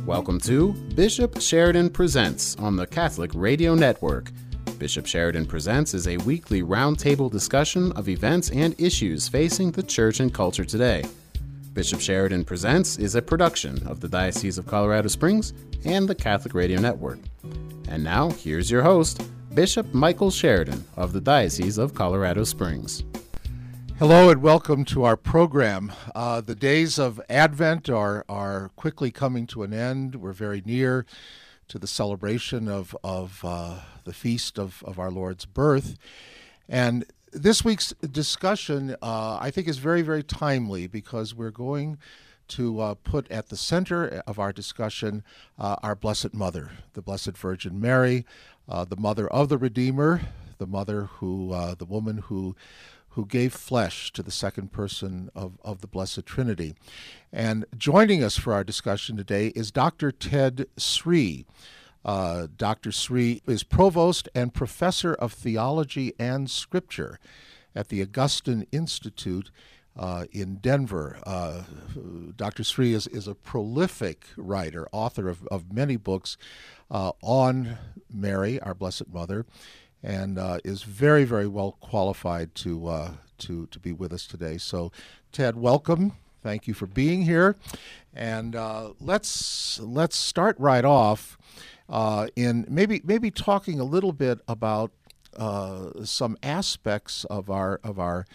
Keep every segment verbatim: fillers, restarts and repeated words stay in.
Welcome to Bishop Sheridan Presents on the Catholic Radio Network. Bishop Sheridan Presents is a weekly roundtable discussion of events and issues facing the church and culture today. Bishop Sheridan Presents is a production of the Diocese of Colorado Springs and the Catholic Radio Network. And now, here's your host, Bishop Michael Sheridan of the Diocese of Colorado Springs. Hello and welcome to our program. Uh, the days of Advent are, are quickly coming to an end. We're very near to the celebration of, of uh, the feast of, of our Lord's birth. And this week's discussion, uh, I think, is very, very timely because we're going to uh, put at the center of our discussion uh, our Blessed Mother, the Blessed Virgin Mary, uh, the mother of the Redeemer, the mother who, uh, the woman who who gave flesh to the second person of, of the Blessed Trinity. And joining us for our discussion today is Doctor Ted Sri. Uh, Doctor Sri is Provost and Professor of Theology and Scripture at the Augustine Institute uh, in Denver. Uh, Doctor Sri is, is a prolific writer, author of, of many books uh, on Mary, our Blessed Mother, and uh, is very, very well qualified to uh, to to be with us today. So, Ted, welcome. Thank you for being here, and uh, let's let's start right off uh, in maybe maybe talking a little bit about uh, some aspects of our of our.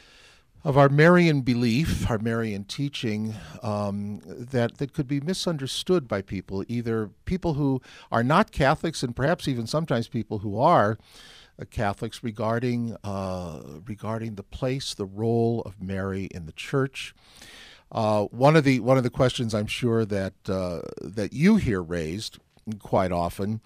of our Marian belief, our Marian teaching, um, that, that could be misunderstood by people, either people who are not Catholics and perhaps even sometimes people who are uh, Catholics regarding uh, regarding the place, the role of Mary in the Church. Uh, one of the one of the questions I'm sure that uh, that you hear raised quite often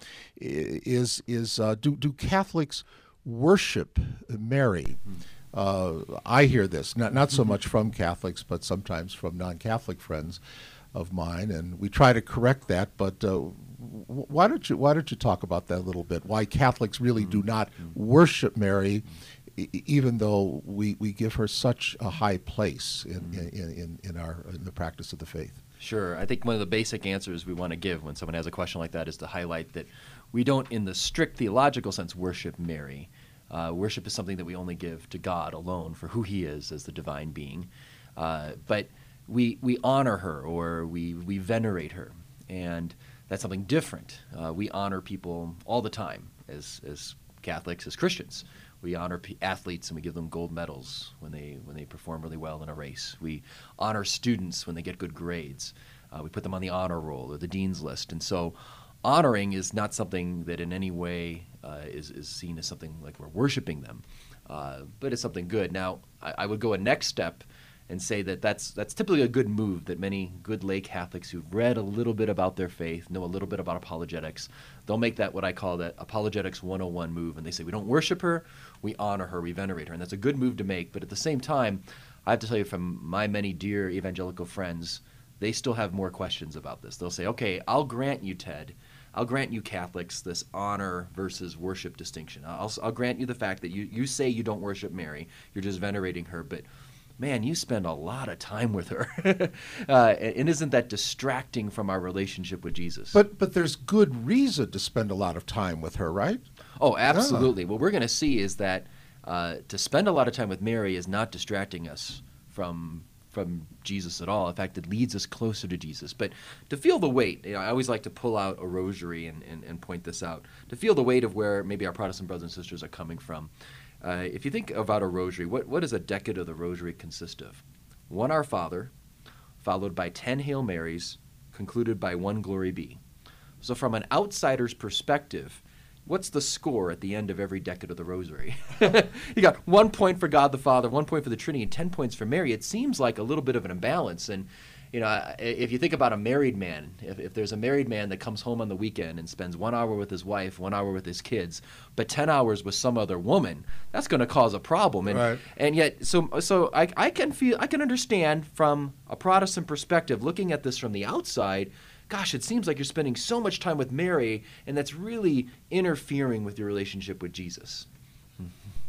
is is uh, do do Catholics worship Mary? Mm. Uh, I hear this, not not so much from Catholics, but sometimes from non-Catholic friends of mine, and we try to correct that. But uh, why don't you why don't you talk about that a little bit? Why Catholics really do not worship Mary, e- even though we, we give her such a high place in in, in, in our in the practice of the faith? Sure. I think one of the basic answers we want to give when someone has a question like that is to highlight that we don't, in the strict theological sense, worship Mary. Uh, worship is something that we only give to God alone for who he is as the divine being. Uh, but we we honor her, or we, we venerate her, and that's something different. Uh, we honor people all the time as as Catholics, as Christians. We honor p- athletes and we give them gold medals when they when they perform really well in a race. We honor students when they get good grades. Uh, we put them on the honor roll or the dean's list. And so honoring is not something that in any way uh, is, is seen as something like we're worshiping them, uh, but it's something good. Now, I, I would go a next step and say that that's, that's typically a good move that many good lay Catholics who've read a little bit about their faith, know a little bit about apologetics, they'll make that what I call that apologetics one oh one move, and they say we don't worship her, we honor her, we venerate her, and that's a good move to make. But at the same time, I have to tell you from my many dear evangelical friends, they still have more questions about this. They'll say, okay, I'll grant you, Ted, I'll grant you Catholics this honor versus worship distinction. I'll, I'll grant you the fact that you, you say you don't worship Mary, you're just venerating her, but man, you spend a lot of time with her. uh, and isn't that distracting from our relationship with Jesus? But but there's good reason to spend a lot of time with her, right? Oh, absolutely. Yeah. What we're going to see is that uh, to spend a lot of time with Mary is not distracting us from from Jesus at all. In fact, it leads us closer to Jesus. But to feel the weight, you know, I always like to pull out a rosary and, and, and point this out, to feel the weight of where maybe our Protestant brothers and sisters are coming from. Uh, if you think about a rosary, what, what does a decade of the rosary consist of? One Our Father, followed by ten Hail Marys, concluded by one Glory Be. So from an outsider's perspective, what's the score at the end of every decade of the rosary? You got one point for God the Father, one point for the Trinity, and ten points for Mary. It seems like a little bit of an imbalance. And, you know, if you think about a married man, if, if there's a married man that comes home on the weekend and spends one hour with his wife, one hour with his kids, but ten hours with some other woman, that's going to cause a problem. And right. and yet, so so I, I can feel, I can understand from a Protestant perspective, looking at this from the outside, gosh, it seems like you're spending so much time with Mary, and that's really interfering with your relationship with Jesus.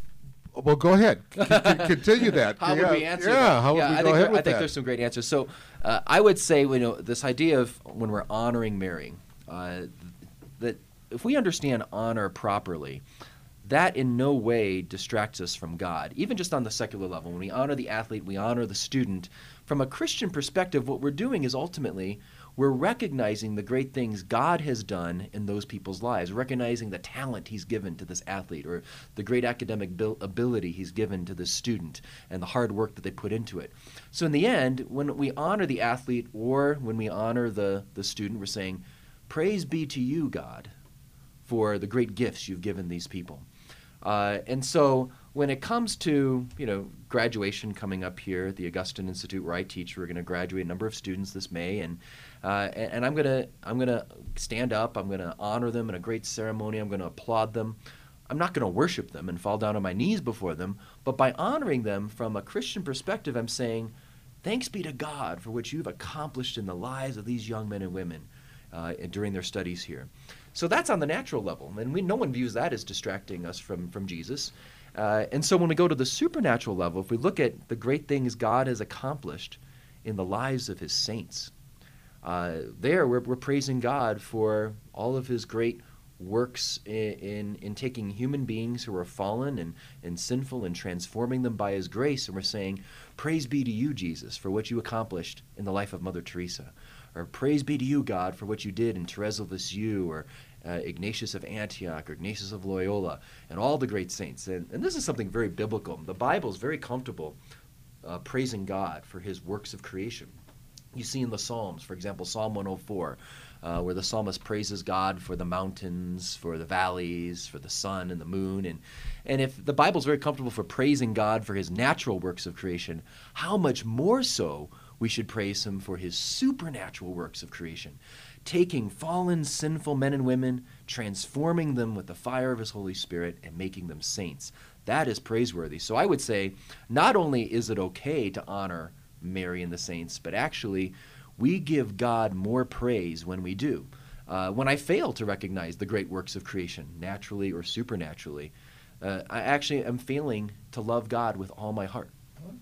Well, go ahead. C- c- continue that. How yeah. would we answer yeah, that? how would yeah, we I go think ahead there, with I think that? there's some great answers. So uh, I would say, you know, this idea of when we're honoring Mary, uh, that if we understand honor properly, that in no way distracts us from God, even just on the secular level. When we honor the athlete, we honor the student. From a Christian perspective, what we're doing is ultimately we're recognizing the great things God has done in those people's lives, recognizing the talent he's given to this athlete or the great academic bil- ability he's given to this student and the hard work that they put into it. So in the end, when we honor the athlete or when we honor the, the student, we're saying, praise be to you, God, for the great gifts you've given these people. Uh, and so when it comes to, you know, graduation coming up here at the Augustine Institute where I teach, we're going to graduate a number of students this May, and uh, and, and I'm going to I'm going to stand up, I'm going to honor them in a great ceremony, I'm going to applaud them. I'm not going to worship them and fall down on my knees before them, but by honoring them from a Christian perspective, I'm saying, thanks be to God for what you've accomplished in the lives of these young men and women uh, during their studies here. So that's on the natural level, and we, no one views that as distracting us from, from Jesus. Uh, and so when we go to the supernatural level, if we look at the great things God has accomplished in the lives of his saints, uh, there we're, we're praising God for all of his great works in, in, in taking human beings who are fallen and, and sinful and transforming them by his grace. And we're saying, praise be to you, Jesus, for what you accomplished in the life of Mother Teresa. Or praise be to you, God, for what you did in Therese of Lisieux or uh, Ignatius of Antioch or Ignatius of Loyola and all the great saints. And, and this is something very biblical. The Bible is very comfortable uh, praising God for his works of creation. You see in the Psalms, for example, Psalm one oh four, uh, where the psalmist praises God for the mountains, for the valleys, for the sun and the moon. And, and if the Bible's very comfortable for praising God for his natural works of creation, how much more so we should praise him for his supernatural works of creation, taking fallen, sinful men and women, transforming them with the fire of his Holy Spirit, and making them saints. That is praiseworthy. So I would say not only is it okay to honor Mary and the saints, but actually we give God more praise when we do. Uh, when I fail to recognize the great works of creation, naturally or supernaturally, uh, I actually am failing to love God with all my heart.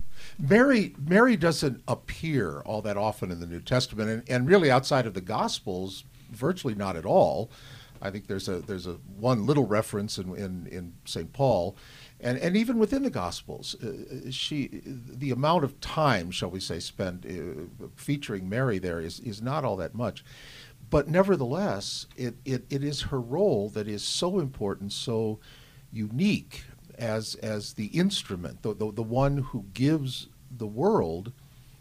Mary Mary doesn't appear all that often in the New Testament, and, and really outside of the Gospels, virtually not at all. I think there's a there's a one little reference in in, in Saint Paul, and, and even within the Gospels, uh, she the amount of time, shall we say, spent uh, featuring Mary there is is not all that much. But nevertheless, it, it, it is her role that is so important, so unique as as the instrument, the, the the one who gives the world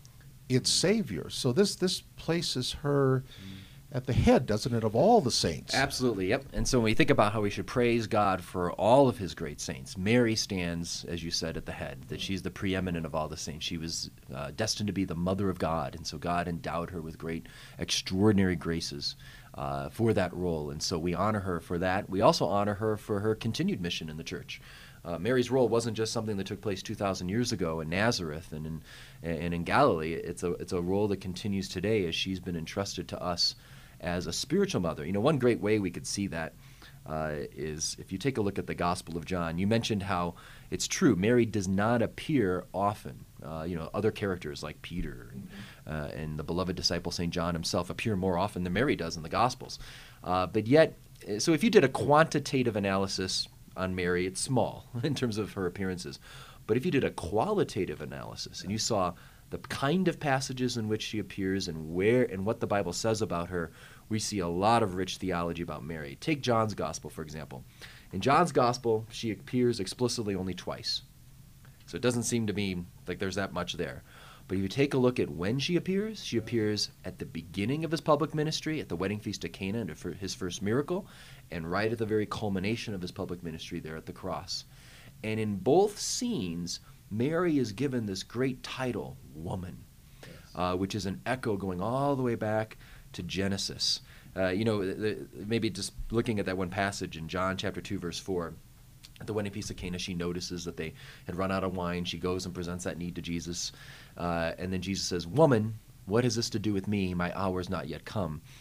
its Savior. So this this places her at the head, doesn't it, of all the saints? Absolutely, yep. And so when we think about how we should praise God for all of his great saints, Mary stands, as you said, at the head, that she's the preeminent of all the saints. She was uh, destined to be the mother of God, and so God endowed her with great, extraordinary graces uh, for that role. And so we honor her for that. We also honor her for her continued mission in the church. Uh, Mary's role wasn't just something that took place two thousand years ago in Nazareth and in, and in Galilee. It's a, it's a role that continues today as she's been entrusted to us as a spiritual mother. You know, one great way we could see that uh, is if you take a look at the Gospel of John. You mentioned how it's true, Mary does not appear often. Uh, you know, other characters like Peter and, uh, and the beloved disciple Saint John himself appear more often than Mary does in the Gospels. Uh, but yet, so if you did a quantitative analysis on Mary, it's small in terms of her appearances. But if you did a qualitative analysis and you saw the kind of passages in which she appears and where and what the Bible says about her, we see a lot of rich theology about Mary. Take John's Gospel, for example. In John's Gospel, she appears explicitly only twice. So it doesn't seem to me like there's that much there. But if you take a look at when she appears, she appears at the beginning of his public ministry, at the wedding feast at Cana, and his first miracle, and right at the very culmination of his public ministry there at the cross. And in both scenes, Mary is given this great title, woman, yes. uh, which is an echo going all the way back to Genesis. Uh, you know, the, maybe just looking at that one passage in John chapter two, verse four, at the wedding feast of Cana, she notices that they had run out of wine. She goes and presents that need to Jesus. Uh, and then Jesus says, woman, what has this to do with me? My hour is not yet come.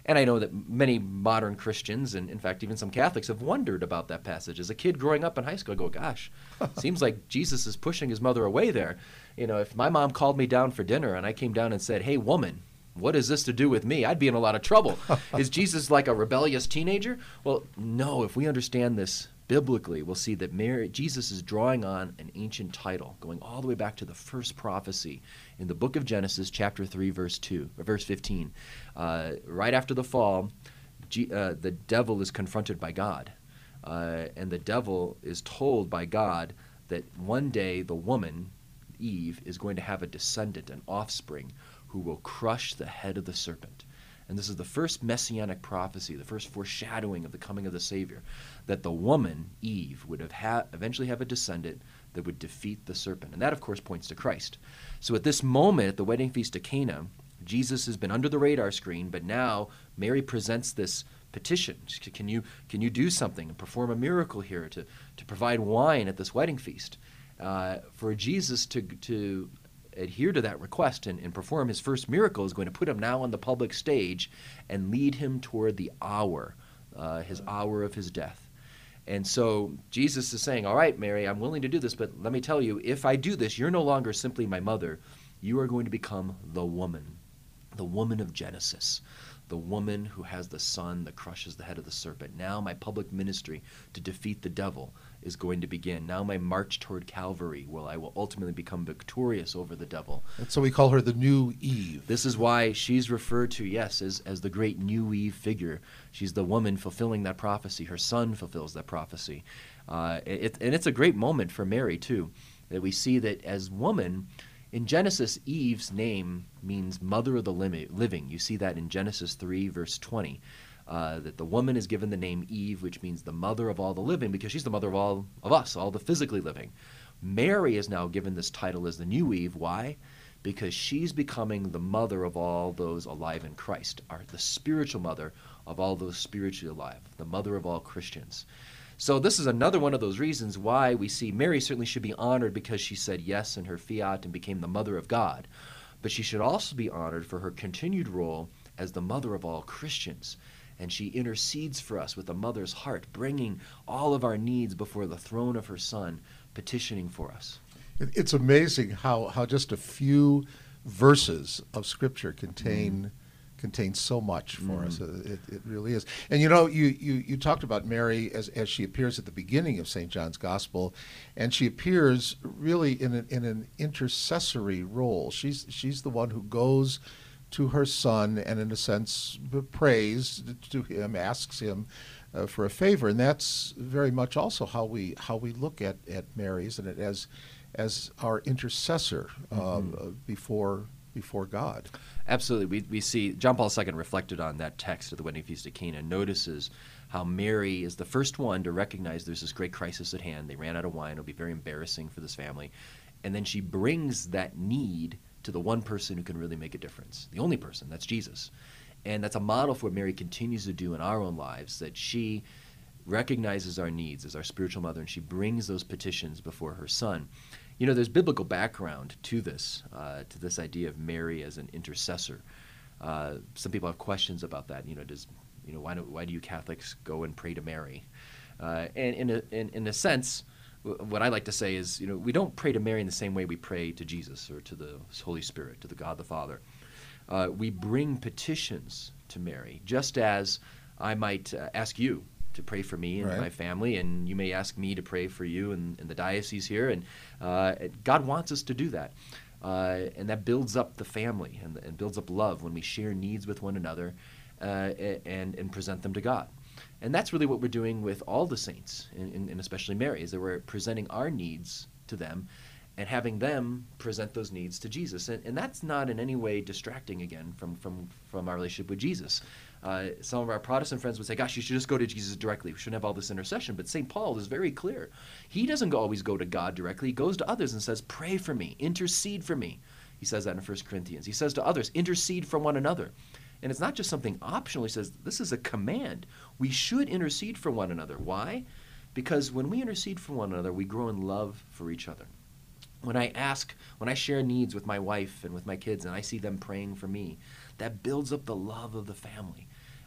And I know that many modern Christians, and in fact even some Catholics, have wondered about that passage. As a kid growing up in high school, I go, gosh, seems like Jesus is pushing his mother away there. You know, if my mom called me down for dinner and I came down and said, hey, woman, what is this to do with me? I'd be in a lot of trouble. Is Jesus like a rebellious teenager? Well, no, if we understand this biblically, we'll see that Mary, Jesus is drawing on an ancient title, going all the way back to the first prophecy in the book of Genesis, chapter three, verse two, or verse fifteen. Uh, right after the fall, G, uh, the devil is confronted by God, uh, and the devil is told by God that one day the woman, Eve, is going to have a descendant, an offspring, who will crush the head of the serpent. And this is the first messianic prophecy, the first foreshadowing of the coming of the Savior, that the woman, Eve, would have ha- eventually have a descendant that would defeat the serpent. And that, of course, points to Christ. So at this moment, at the wedding feast of Cana, Jesus has been under the radar screen, but now Mary presents this petition. Can you, can you do something and perform a miracle here to, to provide wine at this wedding feast? Uh, for Jesus to, to adhere to that request and, and perform his first miracle is going to put him now on the public stage and lead him toward the hour, uh, his hour of his death. And so Jesus is saying, all right, Mary, I'm willing to do this, but let me tell you, if I do this, you're no longer simply my mother. You are going to become the woman, the woman of Genesis, the woman who has the son that crushes the head of the serpent. Now my public ministry to defeat the devil is going to begin. Now my march toward Calvary, where I will ultimately become victorious over the devil. And so we call her the new Eve. This is why she's referred to, yes, as, as the great new Eve figure. She's the woman fulfilling that prophecy. Her son fulfills that prophecy. Uh, it, and it's a great moment for Mary, too, that we see that as woman, in Genesis, Eve's name means mother of the living. You see that in Genesis three, verse twenty, uh, that the woman is given the name Eve, which means the mother of all the living, because she's the mother of all of us, all the physically living. Mary is now given this title as the new Eve. Why? Because she's becoming the mother of all those alive in Christ, or the spiritual mother of all those spiritually alive, the mother of all Christians. So this is another one of those reasons why we see Mary certainly should be honored because she said yes in her fiat and became the mother of God. But she should also be honored for her continued role as the mother of all Christians. And she intercedes for us with a mother's heart, bringing all of our needs before the throne of her Son, petitioning for us. It's amazing how, how just a few verses of Scripture contain mm. contains so much for mm. us. It, it really is. And you know, you, you, you talked about Mary as, as she appears at the beginning of Saint John's Gospel, and she appears really in an, in an intercessory role. She's, she's the one who goes to her son and in a sense prays to him, asks him uh, for a favor. And that's very much also how we how we look at, at Mary, isn't it, as as our intercessor uh, mm-hmm. before before God. Absolutely. We, we see John Paul the Second reflected on that text at the wedding feast of Cana, notices how Mary is the first one to recognize there's this great crisis at hand. They ran out of wine. It'll be very embarrassing for this family. And then she brings that need to the one person who can really make a difference, the only person, that's Jesus. And that's a model for what Mary continues to do in our own lives, that she recognizes our needs as our spiritual mother, and she brings those petitions before her son. You know, there's biblical background to this, uh, to this idea of Mary as an intercessor. Uh, some people have questions about that. You know, does you know why do why do you Catholics go and pray to Mary? Uh, and in a, in, in a sense, what I like to say is, you know, we don't pray to Mary in the same way we pray to Jesus or to the Holy Spirit, to the God the Father. Uh, we bring petitions to Mary, just as I might uh, ask you to pray for me and right. my family, and you may ask me to pray for you in, in the diocese here. And uh, God wants us to do that. Uh, and that builds up the family and, and builds up love when we share needs with one another uh, and, and present them to God. And that's really what we're doing with all the saints, and, and especially Mary, is that we're presenting our needs to them and having them present those needs to Jesus. And, and that's not in any way distracting, again, from, from, from our relationship with Jesus. Uh, some of our Protestant friends would say, gosh, you should just go to Jesus directly. We shouldn't have all this intercession. But Saint Paul is very clear. He doesn't always go to God directly. He goes to others and says, pray for me, intercede for me. He says that in First Corinthians. He says to others, intercede for one another. And it's not just something optional. He says, this is a command. We should intercede for one another. Why? Because when we intercede for one another, we grow in love for each other. When I ask, when I share needs with my wife and with my kids, and I see them praying for me, that builds up the love of the family.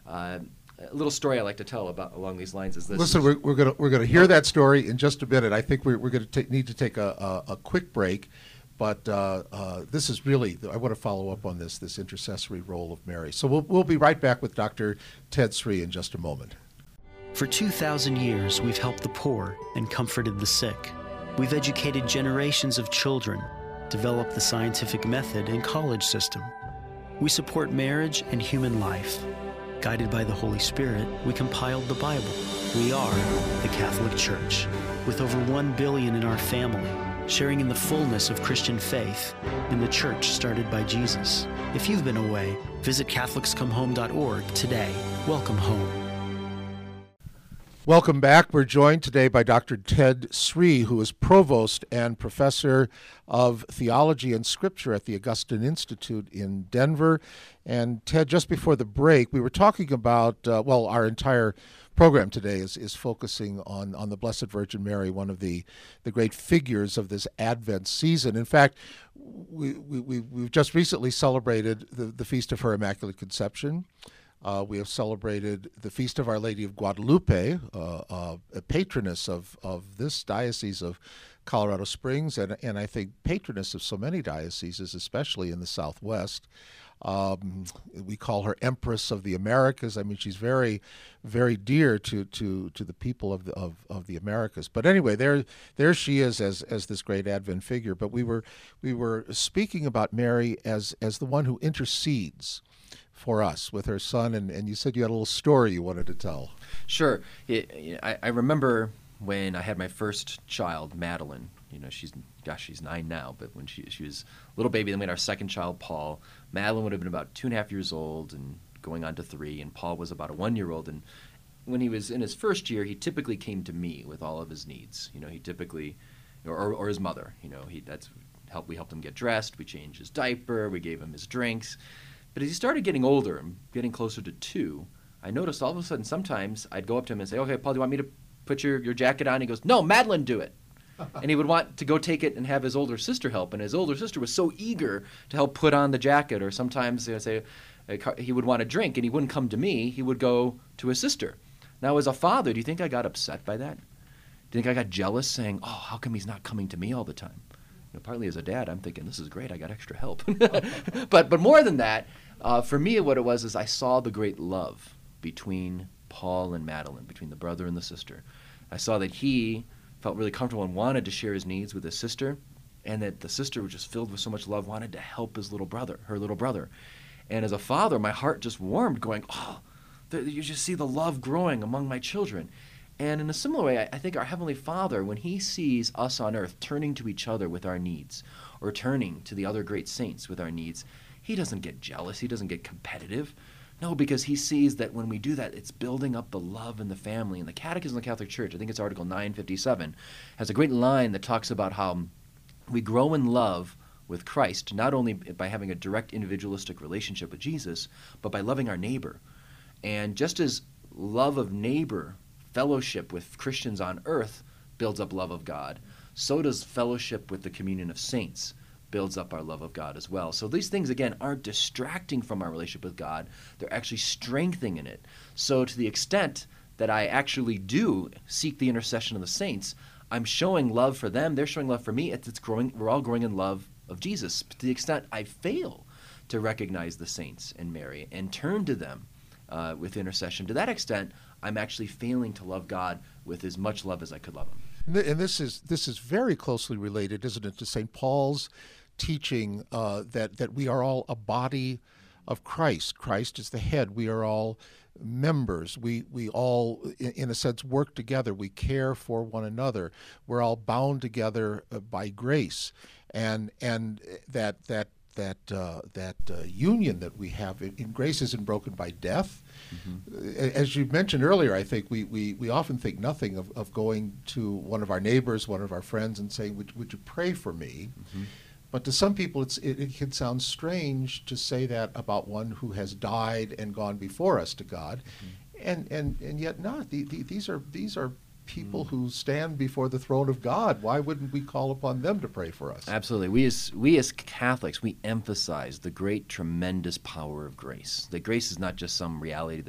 Uh, a little story I like to tell about along these lines is this. Listen, we're, we're going we're gonna hear that story in just a minute. I think we're, we're going to need to take a, a, a quick break. But uh, uh, this is really, I want to follow up on this, this intercessory role of Mary. So we'll, we'll be right back with Doctor Ted Sri in just a moment. For two thousand years, we've helped the poor and comforted the sick. We've educated generations of children, developed the scientific method and college system. We support marriage and human life. Guided by the Holy Spirit, we compiled the Bible. We are the Catholic Church, with over one billion in our family, sharing in the fullness of Christian faith in the church started by Jesus. If you've been away, visit Catholics Come Home dot org today. Welcome home. Welcome back. We're joined today by Doctor Ted Sri, who is Provost and Professor of Theology and Scripture at the Augustine Institute in Denver. And Ted, just before the break, we were talking about, uh, well, our entire program today is, is focusing on, on the Blessed Virgin Mary, one of the, the great figures of this Advent season. In fact, we, we, we, we've just recently celebrated the, the Feast of her Immaculate Conception. Uh, we have celebrated the Feast of Our Lady of Guadalupe, uh, uh, a patroness of, of this diocese of Colorado Springs, and, and I think patroness of so many dioceses, especially in the Southwest. Um, we call her Empress of the Americas. I mean, she's very, very dear to to, to the people of the of, of the Americas. But anyway, there there she is as as this great Advent figure. But we were we were speaking about Mary as as the one who intercedes for us with her son, and, and you said you had a little story you wanted to tell. Sure. It, I, I remember when I had my first child, Madeline. You know, she's, gosh, she's nine now, but when she she was a little baby, then we had our second child, Paul. Madeline would have been about two and a half years old and going on to three, and Paul was about a one-year-old. And when he was in his first year, he typically came to me with all of his needs. You know, he typically, or, or his mother, you know, he that's help. We helped him get dressed, we changed his diaper, we gave him his drinks. But as he started getting older and getting closer to two, I noticed all of a sudden sometimes I'd go up to him and say, okay, Paul, do you want me to put your, your jacket on? He goes, no, Madeline, do it. And he would want to go take it and have his older sister help. And his older sister was so eager to help put on the jacket. Or sometimes you know, say he would want a drink and he wouldn't come to me. He would go to his sister. Now, as a father, do you think I got upset by that? Do you think I got jealous saying, oh, how come he's not coming to me all the time? You know, partly as a dad, I'm thinking, this is great. I got extra help. but but more than that, uh, for me, what it was is I saw the great love between Paul and Madeline, between the brother and the sister. I saw that he felt really comfortable and wanted to share his needs with his sister, and that the sister was just filled with so much love, wanted to help his little brother, her little brother. And as a father, my heart just warmed, going, oh, the, you just see the love growing among my children. And in a similar way, I, I think our Heavenly Father, when he sees us on earth turning to each other with our needs, or turning to the other great saints with our needs, he doesn't get jealous, he doesn't get competitive. No, because he sees that when we do that, it's building up the love in the family. And the Catechism of the Catholic Church, I think it's Article nine fifty-seven, has a great line that talks about how we grow in love with Christ, not only by having a direct individualistic relationship with Jesus, but by loving our neighbor. And just as love of neighbor, fellowship with Christians on earth builds up love of God, so does fellowship with the communion of saints builds up our love of God as well. So these things, again, aren't distracting from our relationship with God. They're actually strengthening it. So to the extent that I actually do seek the intercession of the saints, I'm showing love for them. They're showing love for me. It's, it's growing. We're all growing in love of Jesus. To the extent I fail to recognize the saints and Mary and turn to them uh, with intercession, to that extent, I'm actually failing to love God with as much love as I could love him. And this is this is very closely related, isn't it, to Saint Paul's teaching uh, that, that we are all a body of Christ. Christ is the head. We are all members. We we all, in, in a sense, work together. We care for one another. We're all bound together uh, by grace, and and that that that uh, that uh, union that we have in, in grace isn't broken by death. Mm-hmm. As you mentioned earlier, I think we, we, we often think nothing of, of going to one of our neighbors, one of our friends, and saying, would, would you pray for me? Mm-hmm. But to some people, it's, it, it can sound strange to say that about one who has died and gone before us to God, mm-hmm. and, and and yet not. The, the, these are these are people mm-hmm. who stand before the throne of God. Why wouldn't we call upon them to pray for us? Absolutely. We as we as Catholics, we emphasize the great, tremendous power of grace. That grace is not just some reality that's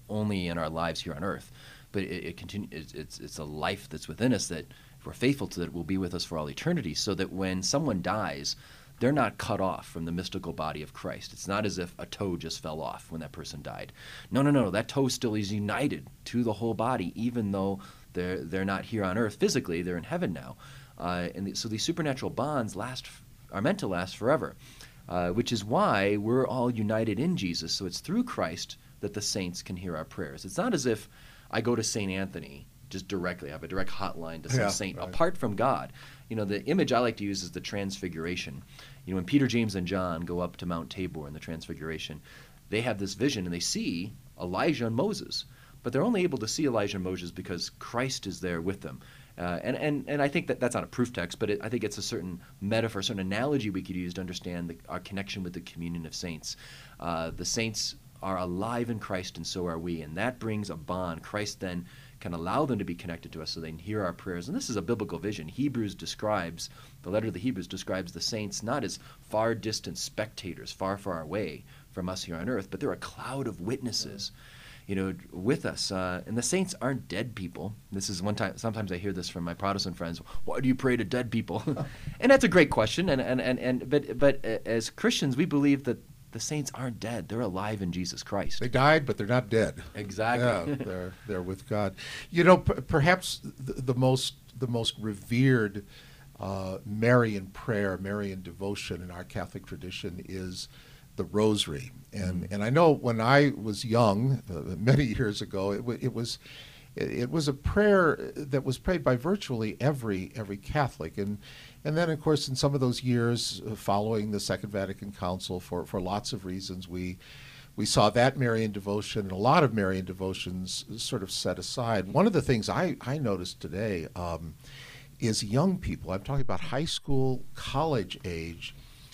only in our lives here on earth, but it, it continue, it's, it's, it's a life that's within us that, if we're faithful to it, will be with us for all eternity, so that when someone dies, they're not cut off from the mystical body of Christ. It's not as if a toe just fell off when that person died. No, no, no. That toe still is united to the whole body, even though they're, they're not here on earth physically. They're in heaven now. Uh, and the, so these supernatural bonds last, are meant to last forever, uh, which is why we're all united in Jesus. So it's through Christ that the saints can hear our prayers. It's not as if I go to Saint Anthony just directly. I have a direct hotline to some yeah, saint right. apart from God. You know, the image I like to use is the Transfiguration. You know, when Peter, James, and John go up to Mount Tabor in the Transfiguration, they have this vision and they see Elijah and Moses. But they're only able to see Elijah and Moses because Christ is there with them. Uh, and, and, and I think that that's not a proof text, but it, I think it's a certain metaphor, a certain analogy we could use to understand the, our connection with the communion of saints. Uh, the saints are alive in Christ, and so are we. And that brings a bond. Christ then can allow them to be connected to us so they can hear our prayers. And this is a biblical vision. Hebrews describes, the letter of the Hebrews describes the saints not as far distant spectators, far, far away from us here on earth, but they're a cloud of witnesses, you know, with us. Uh, and the saints aren't dead people. This is one time, sometimes I hear this from my Protestant friends, why do you pray to dead people? And that's a great question. And, and, and, and but, but as Christians, we believe that the saints aren't dead. They're alive in Jesus Christ. They died, but they're not dead. Exactly. Yeah, they're they're with God. You know, p- perhaps the, the most the most revered uh, Marian prayer, Marian devotion in our Catholic tradition is the Rosary. And mm-hmm. and I know when I was young, uh, many years ago, it, w- it was. It was a prayer that was prayed by virtually every every Catholic, and and then of course in some of those years following the Second Vatican Council, for, for lots of reasons, we we saw that Marian devotion and a lot of Marian devotions sort of set aside. One of the things I I noticed today um, is young people. I'm talking about high school, college age,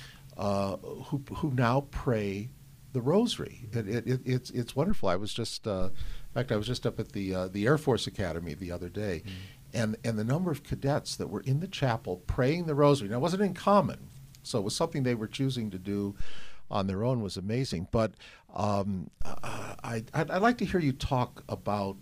uh, who who now pray the Rosary. It, it, it, it's it's wonderful. I was just. Uh, In fact, I was just up at the uh, the Air Force Academy the other day, mm. and and the number of cadets that were in the chapel praying the Rosary. Now, it wasn't in common, so it was something they were choosing to do on their own, was amazing. But um, I, I'd, I'd like to hear you talk about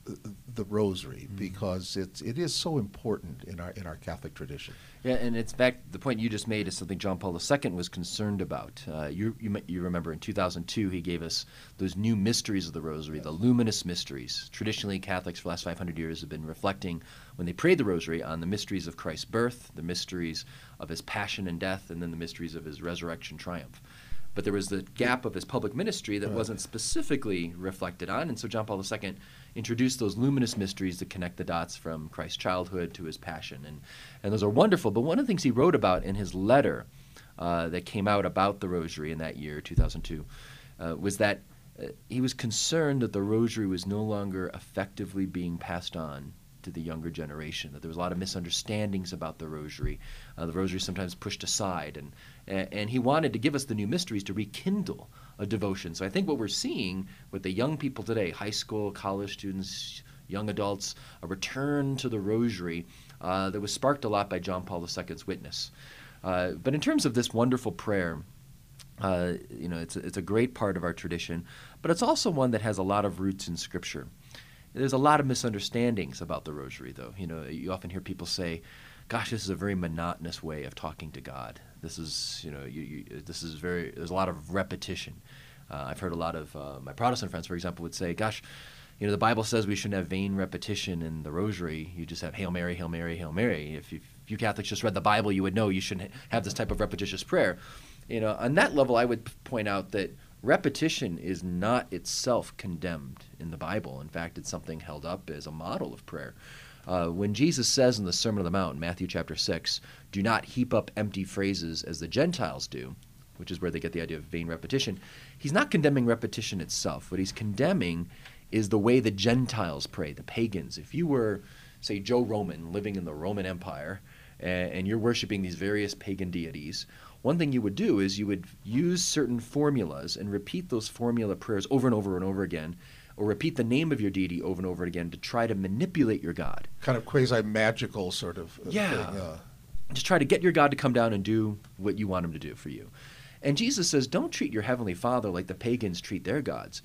the Rosary, mm. because it's it is so important in our in our Catholic tradition. Yeah, and it's back, the point you just made is something John Paul the Second was concerned about. Uh, you, you you remember in two thousand two he gave us those new mysteries of the Rosary, yes. the luminous mysteries. Traditionally, Catholics for the last five hundred years have been reflecting, when they prayed the Rosary, on the mysteries of Christ's birth, the mysteries of his passion and death, and then the mysteries of his resurrection triumph. But there was the gap of his public ministry that right. wasn't specifically reflected on, and so John Paul the Second introduced those luminous mysteries that connect the dots from Christ's childhood to his passion. And, and those are wonderful. But one of the things he wrote about in his letter uh, that came out about the Rosary in that year, two thousand two, uh, was that uh, he was concerned that the Rosary was no longer effectively being passed on to the younger generation, that there was a lot of misunderstandings about the Rosary. Uh, the Rosary sometimes pushed aside, and, and and he wanted to give us the new mysteries to rekindle a devotion. So I think what we're seeing with the young people today, high school, college students, young adults, a return to the Rosary uh, that was sparked a lot by John Paul the Second's witness. Uh, but in terms of this wonderful prayer, uh, you know, it's a, it's a great part of our tradition, but it's also one that has a lot of roots in Scripture. There's a lot of misunderstandings about the Rosary, though. You know, you often hear people say, gosh, this is a very monotonous way of talking to God. This is, you know, you, you, this is very, there's a lot of repetition. Uh, I've heard a lot of uh, my Protestant friends, for example, would say, gosh, you know, the Bible says we shouldn't have vain repetition in the Rosary. You just have Hail Mary, Hail Mary, Hail Mary. If you, if you Catholics just read the Bible, you would know you shouldn't have this type of repetitious prayer. You know, on that level, I would point out that repetition is not itself condemned in the Bible. In fact, it's something held up as a model of prayer. Uh, when Jesus says in the Sermon on the Mount, Matthew chapter six, do not heap up empty phrases as the Gentiles do, which is where they get the idea of vain repetition, he's not condemning repetition itself. What he's condemning is the way the Gentiles pray, the pagans. If you were, say, Joe Roman living in the Roman Empire, and, and you're worshiping these various pagan deities, one thing you would do is you would use certain formulas and repeat those formula prayers over and over and over again, or repeat the name of your deity over and over again to try to manipulate your God. Kind of quasi-magical sort of yeah. thing. Uh, Just try to get your God to come down and do what you want him to do for you. And Jesus says, don't treat your heavenly Father like the pagans treat their gods.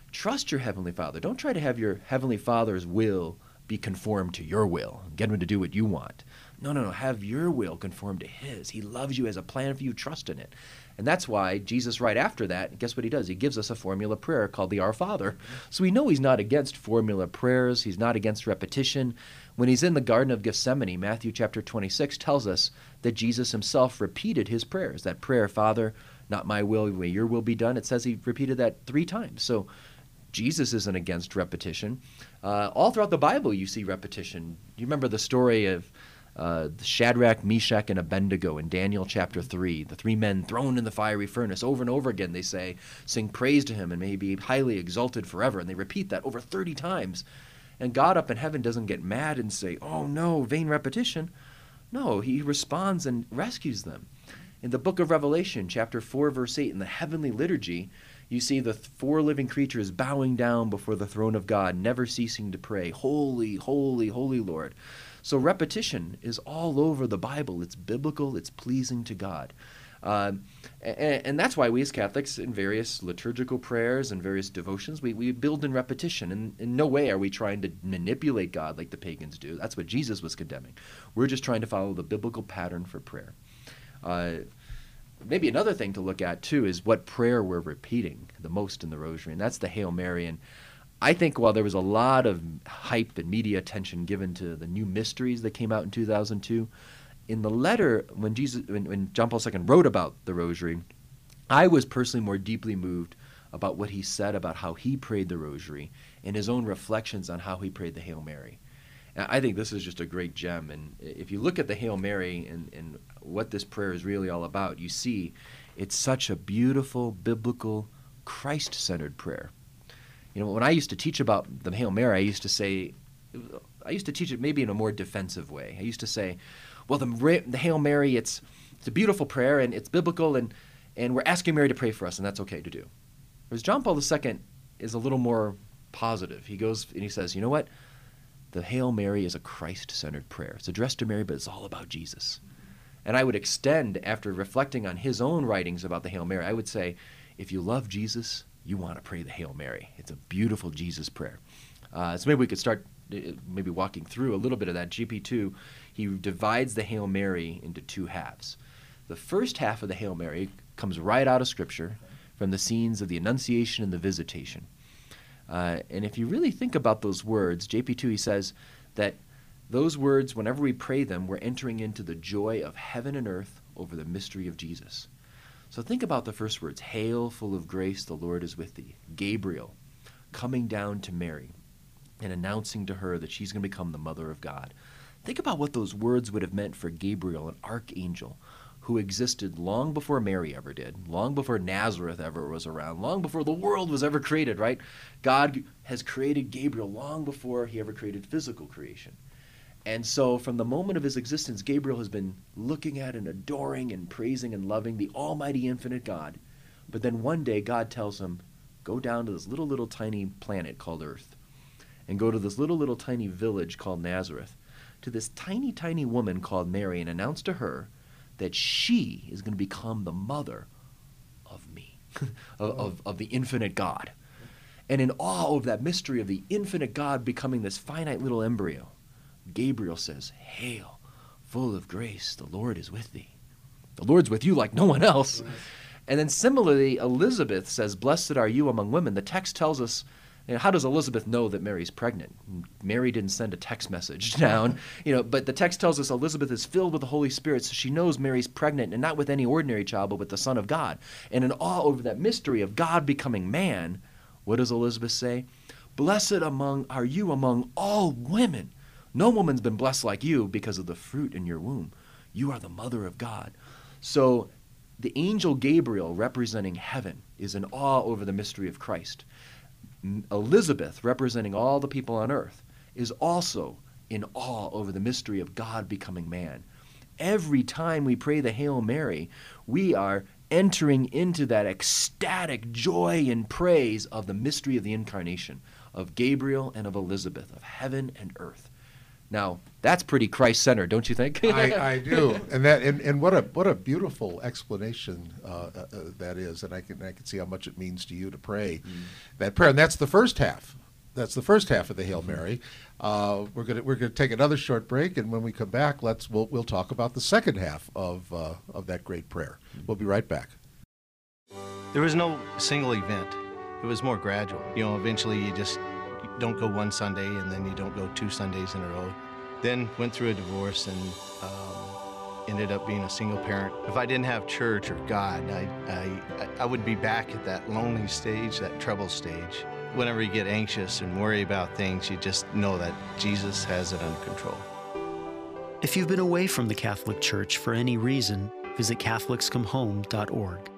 trust your Heavenly Father. Don't try to have your Heavenly Father's will be conformed to your will, get him to do what you want. No, no, no. Have your will conform to his. He loves you, has a plan for you. Trust in it. And that's why Jesus, right after that, guess what he does? He gives us a formula prayer called the Our Father. So we know he's not against formula prayers. He's not against repetition. When he's in the Garden of Gethsemane, Matthew chapter twenty-six tells us that Jesus himself repeated his prayers. That prayer, Father, not my will, may your will be done. It says he repeated that three times. So Jesus isn't against repetition. Uh, all throughout the Bible, you see repetition. You remember the story of uh, Shadrach, Meshach, and Abednego in Daniel chapter three. The three men thrown in the fiery furnace. Over and over again, they say, sing praise to him and may he be highly exalted forever. And they repeat that over thirty times. And God up in heaven doesn't get mad and say, oh no, vain repetition. No, he responds and rescues them. In the book of Revelation, chapter four, verse eight, in the heavenly liturgy, you see the four living creatures bowing down before the throne of God, never ceasing to pray, holy, holy, holy Lord. So repetition is all over the Bible. It's biblical. It's pleasing to God. Uh, and, and that's why we as Catholics, in various liturgical prayers and various devotions, we, we build in repetition. And in no way are we trying to manipulate God like the pagans do. That's what Jesus was condemning. We're just trying to follow the biblical pattern for prayer. Uh, Maybe another thing to look at, too, is what prayer we're repeating the most in the Rosary, and that's the Hail Mary. And I think while there was a lot of hype and media attention given to the new mysteries that came out in two thousand two, in the letter when Jesus, when, when John Paul the Second wrote about the Rosary, I was personally more deeply moved about what he said about how he prayed the Rosary and his own reflections on how he prayed the Hail Mary. And I think this is just a great gem. And if you look at the Hail Mary and, and what this prayer is really all about, you see it's such a beautiful, biblical, Christ-centered prayer. You know, when I used to teach about the Hail Mary, I used to say, I used to teach it maybe in a more defensive way. I used to say, well, the, the Hail Mary, it's, it's a beautiful prayer, and it's biblical, and, and we're asking Mary to pray for us, and that's okay to do. Whereas John Paul the Second is a little more positive. He goes and he says, you know what? The Hail Mary is a Christ-centered prayer. It's addressed to Mary, but it's all about Jesus. And I would extend, after reflecting on his own writings about the Hail Mary, I would say, if you love Jesus, you want to pray the Hail Mary. It's a beautiful Jesus prayer. Uh, so maybe we could start uh, maybe walking through a little bit of that. G P two, he divides the Hail Mary into two halves. The first half of the Hail Mary comes right out of Scripture from the scenes of the Annunciation and the Visitation. Uh, and if you really think about those words, J P two, he says that those words, whenever we pray them, we're entering into the joy of heaven and earth over the mystery of Jesus. So think about the first words, Hail, full of grace, the Lord is with thee. Gabriel coming down to Mary and announcing to her that she's going to become the mother of God. Think about what those words would have meant for Gabriel, an archangel, who existed long before Mary ever did, long before Nazareth ever was around, long before the world was ever created, right? God has created Gabriel long before he ever created physical creation. And so from the moment of his existence, Gabriel has been looking at and adoring and praising and loving the almighty infinite God. But then one day God tells him, go down to this little, little tiny planet called Earth and go to this little, little tiny village called Nazareth, to this tiny, tiny woman called Mary, and announce to her that she is going to become the mother of me, of, of, of the infinite God. And in awe of that mystery of the infinite God becoming this finite little embryo, Gabriel says, Hail, full of grace, the Lord is with thee. The Lord's with you like no one else. And then similarly, Elizabeth says, Blessed are you among women. The text tells us, you know, how does Elizabeth know that Mary's pregnant? Mary didn't send a text message down, you know, but the text tells us Elizabeth is filled with the Holy Spirit, so she knows Mary's pregnant, and not with any ordinary child, but with the Son of God. And in awe over that mystery of God becoming man, what does Elizabeth say? Blessed among are you among all women. No woman's been blessed like you because of the fruit in your womb. You are the mother of God. So the angel Gabriel, representing heaven, is in awe over the mystery of Christ. Elizabeth, representing all the people on earth, is also in awe over the mystery of God becoming man. Every time we pray the Hail Mary, we are entering into that ecstatic joy and praise of the mystery of the incarnation, of Gabriel and of Elizabeth, of heaven and earth. Now, that's pretty Christ-centered, don't you think? I, I do, and that and, and what a what a beautiful explanation uh, uh, that is, and I can I can see how much it means to you to pray mm. that prayer, and that's the first half. That's the first half of the Hail Mary. Uh, we're gonna we're gonna take another short break, and when we come back, let's we'll we'll talk about the second half of uh, of that great prayer. We'll be right back. There was no single event. It was more gradual. You know, eventually you just don't go one Sunday, and then you don't go two Sundays in a row. Then went through a divorce and um, ended up being a single parent. If I didn't have church or God, I, I, I would be back at that lonely stage, that trouble stage. Whenever you get anxious and worry about things, you just know that Jesus has it under control. If you've been away from the Catholic Church for any reason, visit Catholics Come Home dot org.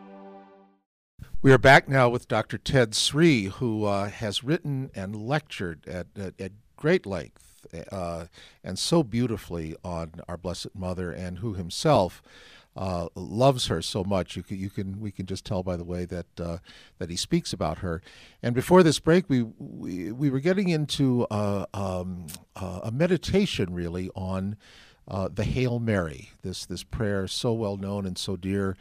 We are back now with Doctor Ted Sri, who uh, has written and lectured at, at, at great length uh, and so beautifully on our Blessed Mother, and who himself uh, loves her so much. You can, you can, we can just tell by the way that uh, that he speaks about her. And before this break, we we, we were getting into uh, um, uh, a meditation, really, on uh, the Hail Mary, this this prayer so well known and so dear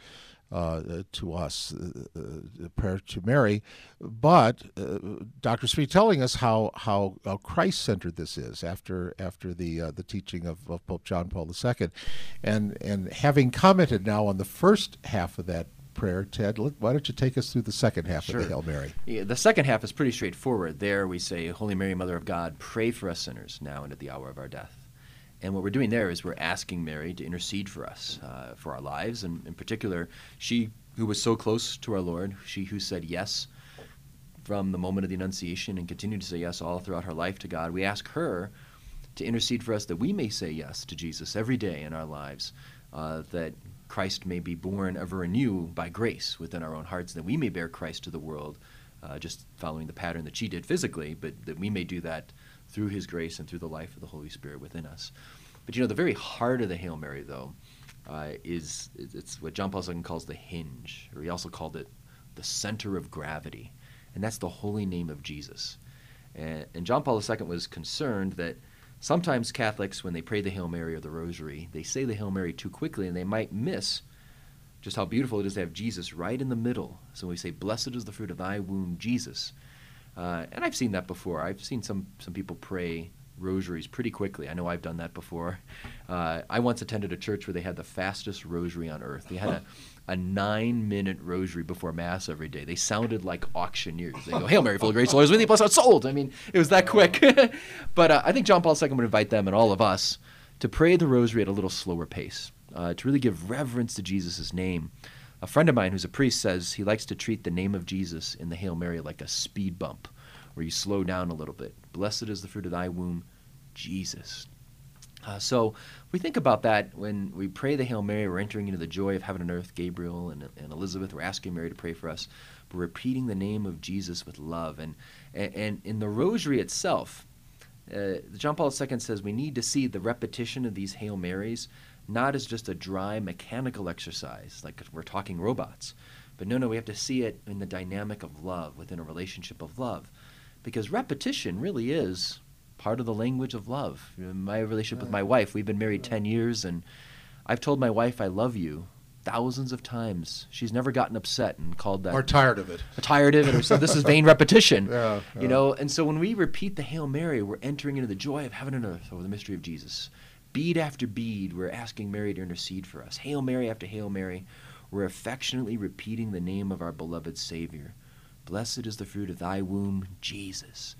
Uh, to us, uh, uh, prayer to Mary, but uh, Doctor Sri telling us how how, how Christ-centered this is after after the uh, the teaching of, of Pope John Paul the Second, and and having commented now on the first half of that prayer, Ted, let, why don't you take us through the second half Sure. of the Hail Mary? Yeah, the second half is pretty straightforward. There we say, "Holy Mary, Mother of God, pray for us sinners now and at the hour of our death." And what we're doing there is we're asking Mary to intercede for us, uh, for our lives, and in particular, she who was so close to our Lord, she who said yes from the moment of the Annunciation and continued to say yes all throughout her life to God. We ask her to intercede for us that we may say yes to Jesus every day in our lives, uh, that Christ may be born ever anew by grace within our own hearts, that we may bear Christ to the world, uh, just following the pattern that she did physically, but that we may do that through his grace and through the life of the Holy Spirit within us. But you know, the very heart of the Hail Mary, though, uh, is it's what John Paul the Second calls the hinge, or he also called it the center of gravity, and that's the holy name of Jesus. And, and John Paul the Second was concerned that sometimes Catholics, when they pray the Hail Mary or the Rosary, they say the Hail Mary too quickly, and they might miss just how beautiful it is to have Jesus right in the middle. So we say, "Blessed is the fruit of thy womb, Jesus." Uh, and I've seen that before. I've seen some, some people pray rosaries pretty quickly. I know I've done that before. Uh, I once attended a church where they had the fastest rosary on earth. They had a, a nine-minute rosary before Mass every day. They sounded like auctioneers. They go, "Hail Mary, full of grace, the Lord is with thee, blessed art sold." I mean, it was that quick. But uh, I think John Paul the Second would invite them and all of us to pray the rosary at a little slower pace, uh, to really give reverence to Jesus' name. A friend of mine who's a priest says he likes to treat the name of Jesus in the Hail Mary like a speed bump, where you slow down a little bit. "Blessed is the fruit of thy womb, Jesus." Uh, so we think about that when we pray the Hail Mary. We're entering into the joy of heaven and earth. Gabriel and, and Elizabeth, we're asking Mary to pray for us. We're repeating the name of Jesus with love. And, and, and in the rosary itself, uh, John Paul the Second says we need to see the repetition of these Hail Marys not as just a dry mechanical exercise, like we're talking robots. But no, no, we have to see it in the dynamic of love, within a relationship of love. Because repetition really is part of the language of love. In my relationship with my wife, we've been married ten years, and I've told my wife I love you thousands of times. She's never gotten upset and called that. Or tired of it. Tired of it, or said, "This is vain repetition." Yeah, yeah. You know, and so when we repeat the Hail Mary, we're entering into the joy of heaven and earth over the mystery of Jesus. Bead after bead, we're asking Mary to intercede for us. Hail Mary after Hail Mary, we're affectionately repeating the name of our beloved Savior. "Blessed is the fruit of thy womb, Jesus."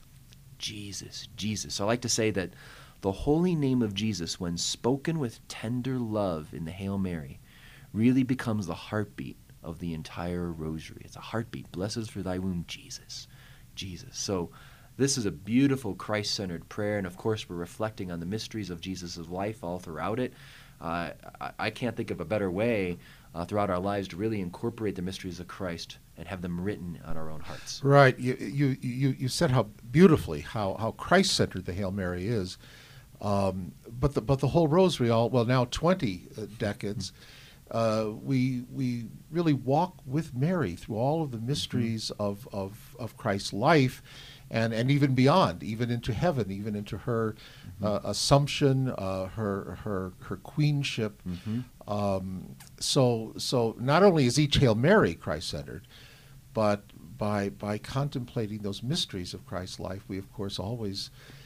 Jesus, Jesus. So I like to say that the holy name of Jesus, when spoken with tender love in the Hail Mary, really becomes the heartbeat of the entire rosary. It's a heartbeat. "Blessed is for thy womb, Jesus, Jesus." So this is a beautiful Christ-centered prayer, and of course we're reflecting on the mysteries of Jesus' life all throughout it. Uh, I, I can't think of a better way uh, throughout our lives to really incorporate the mysteries of Christ and have them written on our own hearts. Right. You you you, you said how beautifully how, how Christ-centered the Hail Mary is, um, but the but the whole Rosary, all well now twenty uh, decades, uh, we we really walk with Mary through all of the mysteries mm-hmm. of, of of Christ's life. and, and even beyond, even into heaven, even into her Mm-hmm. uh, assumption, uh, her her her queenship. Mm-hmm. Um, so so not only is each Hail Mary Christ-centered, but by by contemplating those mysteries of Christ's life, we of course always,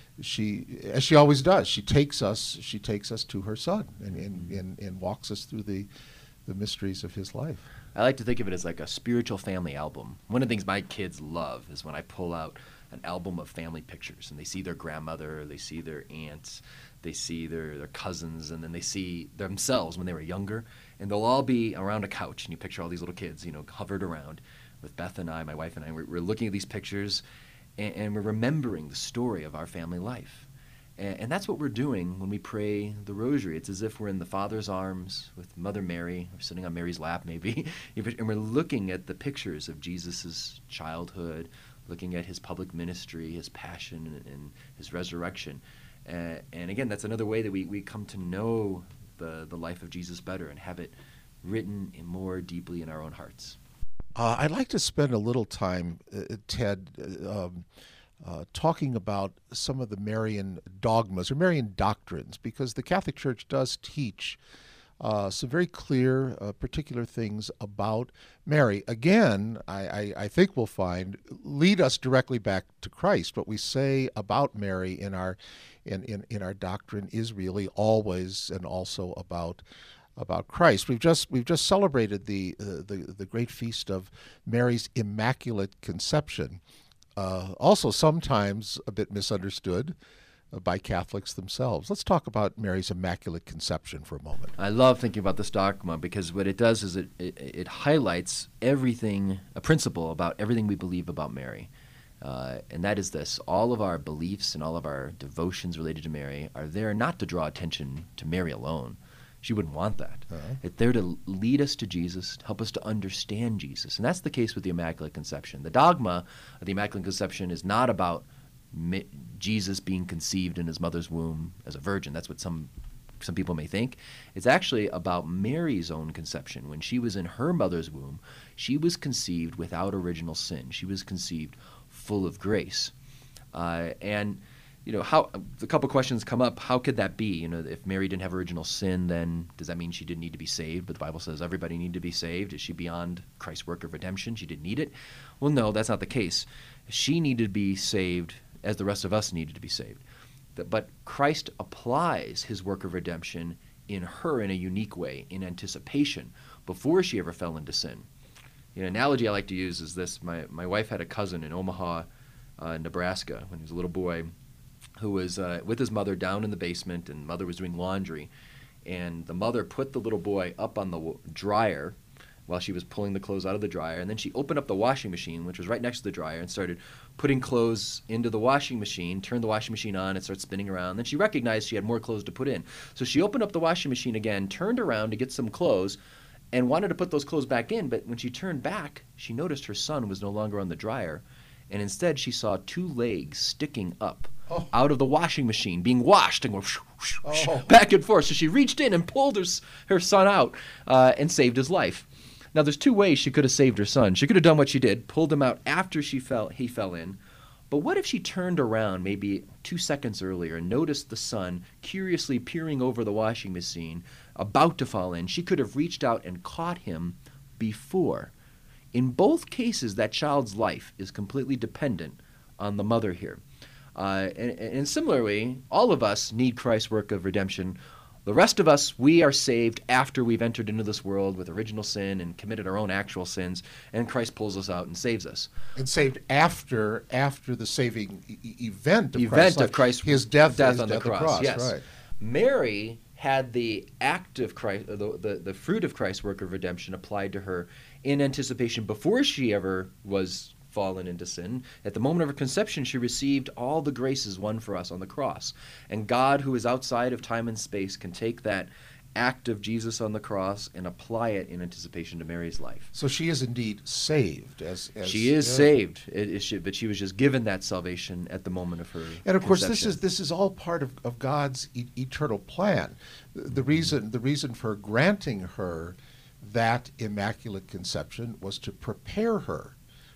she as she always does, she takes us she takes us to her Son and and, and, and walks us through the the mysteries of his life. I like to think of it as like a spiritual family album. One of the things my kids love is when I pull out an album of family pictures and they see their grandmother, they see their aunts, they see their, their cousins, and then they see themselves when they were younger, and they'll all be around a couch, and you picture all these little kids, you know, hovered around with Beth and I, my wife and I. We're, we're looking at these pictures, and, and we're remembering the story of our family life. And, and that's what we're doing when we pray the rosary. It's as if we're in the Father's arms with Mother Mary, or sitting on Mary's lap maybe, and we're looking at the pictures of Jesus' childhood, looking at his public ministry, his passion, and, and his resurrection. Uh, and again, that's another way that we, we come to know the, the life of Jesus better and have it written in more deeply in our own hearts. Uh, I'd like to spend a little time, uh, Ted, uh, um, uh, talking about some of the Marian dogmas or Marian doctrines, because the Catholic Church does teach uh, some very clear, uh, particular things about Mary. Again, I, I, I think we'll find lead us directly back to Christ. What we say about Mary in our in, in, in our doctrine is really always and also about about Christ. We've just we've just celebrated the uh, the the great feast of Mary's Immaculate Conception, uh, also sometimes a bit misunderstood uh, by Catholics themselves. Let's talk about Mary's Immaculate Conception for a moment. I love thinking about this dogma because what it does is it, it, it highlights everything, a principle about everything we believe about Mary. Uh, and that is this: all of our beliefs and all of our devotions related to Mary are there not to draw attention to Mary alone. She wouldn't want that. Uh-huh. It's there to lead us to Jesus, to help us to understand Jesus. And that's the case with the Immaculate Conception. The dogma of the Immaculate Conception is not about mi- Jesus being conceived in his mother's womb as a virgin. That's what some some people may think. It's actually about Mary's own conception. When she was in her mother's womb, she was conceived without original sin. She was conceived full of grace. Uh, and You know, how a couple questions come up. How could that be? You know, if Mary didn't have original sin, then does that mean she didn't need to be saved? But the Bible says everybody needed to be saved. Is she beyond Christ's work of redemption? She didn't need it. Well, no, that's not the case. She needed to be saved as the rest of us needed to be saved. But Christ applies his work of redemption in her in a unique way, in anticipation, before she ever fell into sin. You know, an analogy I like to use is this. My, my wife had a cousin in Omaha, uh, Nebraska, when he was a little boy, who was uh, with his mother down in the basement, and mother was doing laundry. And the mother put the little boy up on the w- dryer while she was pulling the clothes out of the dryer. And then she opened up the washing machine, which was right next to the dryer, and started putting clothes into the washing machine, turned the washing machine on, and started spinning around. Then she recognized she had more clothes to put in. So she opened up the washing machine again, turned around to get some clothes, and wanted to put those clothes back in. But when she turned back, she noticed her son was no longer on the dryer. And instead, she saw two legs sticking up oh. out of the washing machine, being washed and going whoosh, whoosh, whoosh, oh. back and forth. So she reached in and pulled her, her son out uh, and saved his life. Now, there's two ways she could have saved her son. She could have done what she did, pulled him out after she fell, he fell in. But what if she turned around maybe two seconds earlier and noticed the son curiously peering over the washing machine, about to fall in? She could have reached out and caught him before. In both cases, that child's life is completely dependent on the mother here. Uh, and, and similarly, all of us need Christ's work of redemption. The rest of us, we are saved after we've entered into this world with original sin and committed our own actual sins, and Christ pulls us out and saves us. And saved after after the saving e- event of event Christ's of life. Christ's his death, death his on death the cross. cross. Yes. Right. Mary had the act of Christ, the, the, the fruit of Christ's work of redemption applied to her in anticipation before she ever was fallen into sin. At the moment of her conception, she received all the graces won for us on the cross. And God, who is outside of time and space, can take that act of Jesus on the cross and apply it in anticipation to Mary's life. So she is indeed saved. As, as she is yeah. saved, it, it should, but she was just given that salvation at the moment of her And of course, this conception. is this is all part of, of God's e- eternal plan. The, the reason the reason for granting her that immaculate conception was to prepare her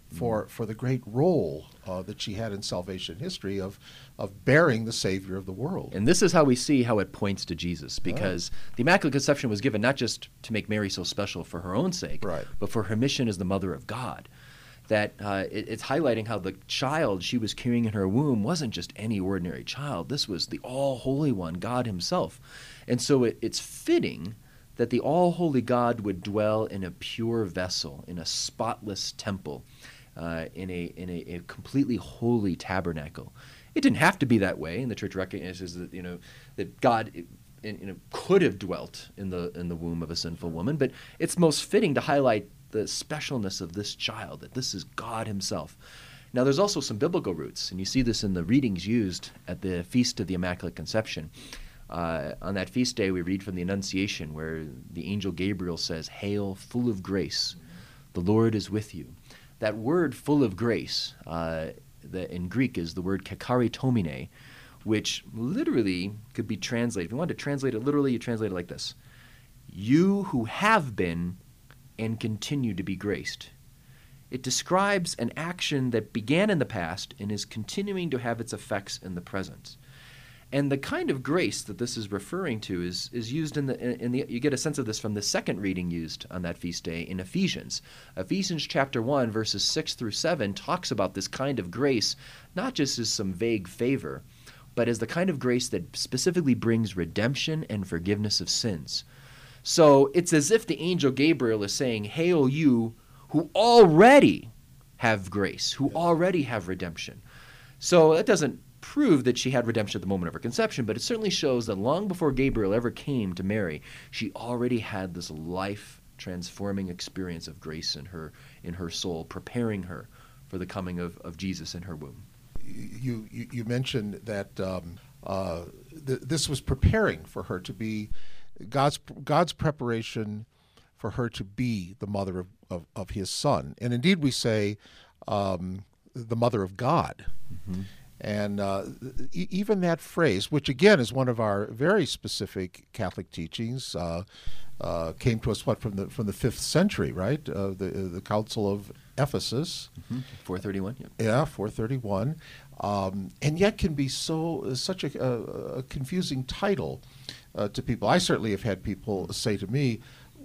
for for the great role uh, that she had in salvation history of of bearing the Savior of the world. And this is how we see how it points to Jesus, because right. the Immaculate Conception was given not just to make Mary so special for her own sake, right. but for her mission as the Mother of God. That uh, it, it's highlighting how the child she was carrying in her womb wasn't just any ordinary child. This was the All-Holy One, God himself. And so it, it's fitting that the All-Holy God would dwell in a pure vessel, in a spotless temple, uh, in, a, in a, a completely holy tabernacle. It didn't have to be that way, and the Church recognizes that, you know, that God you know, could have dwelt in the in the womb of a sinful woman, but it's most fitting to highlight the specialness of this child, that this is God himself. Now, there's also some biblical roots, and you see this in the readings used at the Feast of the Immaculate Conception. Uh, on that feast day, we read from the Annunciation, where the angel Gabriel says, "Hail, full of grace, the Lord is with you." That word, full of grace, uh, the, in Greek is the word kakaritomine, which literally could be translated. If you wanted to translate it literally, you translate it like this: "You who have been and continue to be graced." It describes an action that began in the past and is continuing to have its effects in the present. And the kind of grace that this is referring to is, is used in the, in the, you get a sense of this from the second reading used on that feast day in Ephesians. Ephesians chapter one, verses six through seven talks about this kind of grace, not just as some vague favor, but as the kind of grace that specifically brings redemption and forgiveness of sins. So it's as if the angel Gabriel is saying, "Hail you who already have grace, who already have redemption." So that doesn't prove that she had redemption at the moment of her conception, but it certainly shows that long before Gabriel ever came to Mary, she already had this life-transforming experience of grace in her in her soul, preparing her for the coming of, of Jesus in her womb. You you, you mentioned that um, uh, th- this was preparing for her to be God's God's preparation for her to be the mother of, of, of his son. And indeed we say um, the mother of God. Mm-hmm. And uh, e- even that phrase, which again is one of our very specific Catholic teachings, uh, uh, came to us what from the from the fifth century, right? Uh, the the Council of Ephesus, mm-hmm. four thirty-one. Yeah, yeah, four thirty-one, um, and yet can be so uh, such a, a, a confusing title uh, to people. I certainly have had people say to me,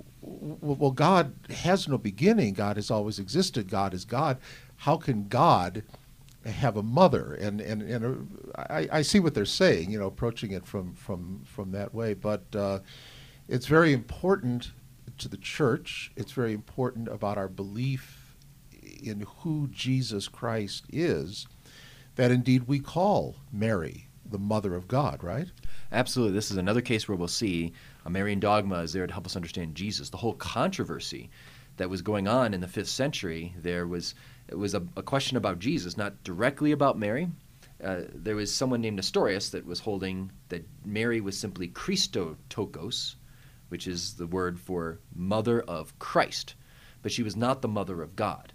"Well, God has no beginning. God has always existed. God is God. How can God have a mother?" And and and a, I, I see what they're saying, you know, approaching it from from from that way. But uh, it's very important to the Church. It's very important about our belief in who Jesus Christ is, that indeed we call Mary the Mother of God, right? Absolutely. This is another case where we'll see a Marian dogma is there to help us understand Jesus. The whole controversy that was going on in the fifth century, there was it was a, a question about Jesus, not directly about Mary. Uh, there was someone named Nestorius that was holding that Mary was simply Christotokos, which is the word for mother of Christ, but she was not the mother of God.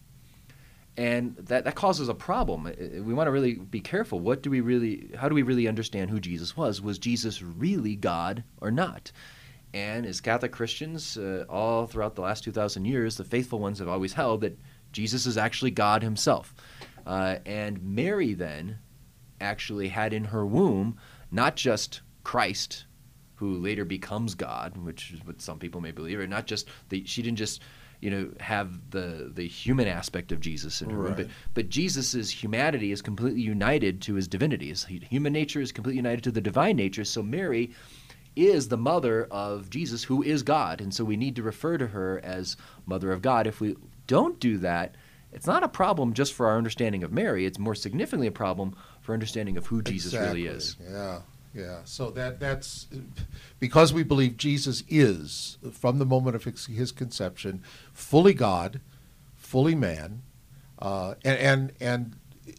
And that, that causes a problem. We want to really be careful. What do we really, how do we really understand who Jesus was? Was Jesus really God or not? And as Catholic Christians, uh, all throughout the last two thousand years, the faithful ones have always held that Jesus is actually God himself. Uh, and Mary then actually had in her womb not just Christ, who later becomes God, which is what some people may believe, or not just, the, she didn't just you know, have the the human aspect of Jesus in her right. womb, but, but Jesus' humanity is completely united to his divinity. His human nature is completely united to the divine nature, so Mary is the mother of Jesus, who is God, and so we need to refer to her as Mother of God. If we don't do that, it's not a problem just for our understanding of Mary. It's more significantly a problem for understanding of who Jesus exactly. really is. Yeah, yeah. So that that's because we believe Jesus is, from the moment of his, his conception, fully God, fully man, uh, and and and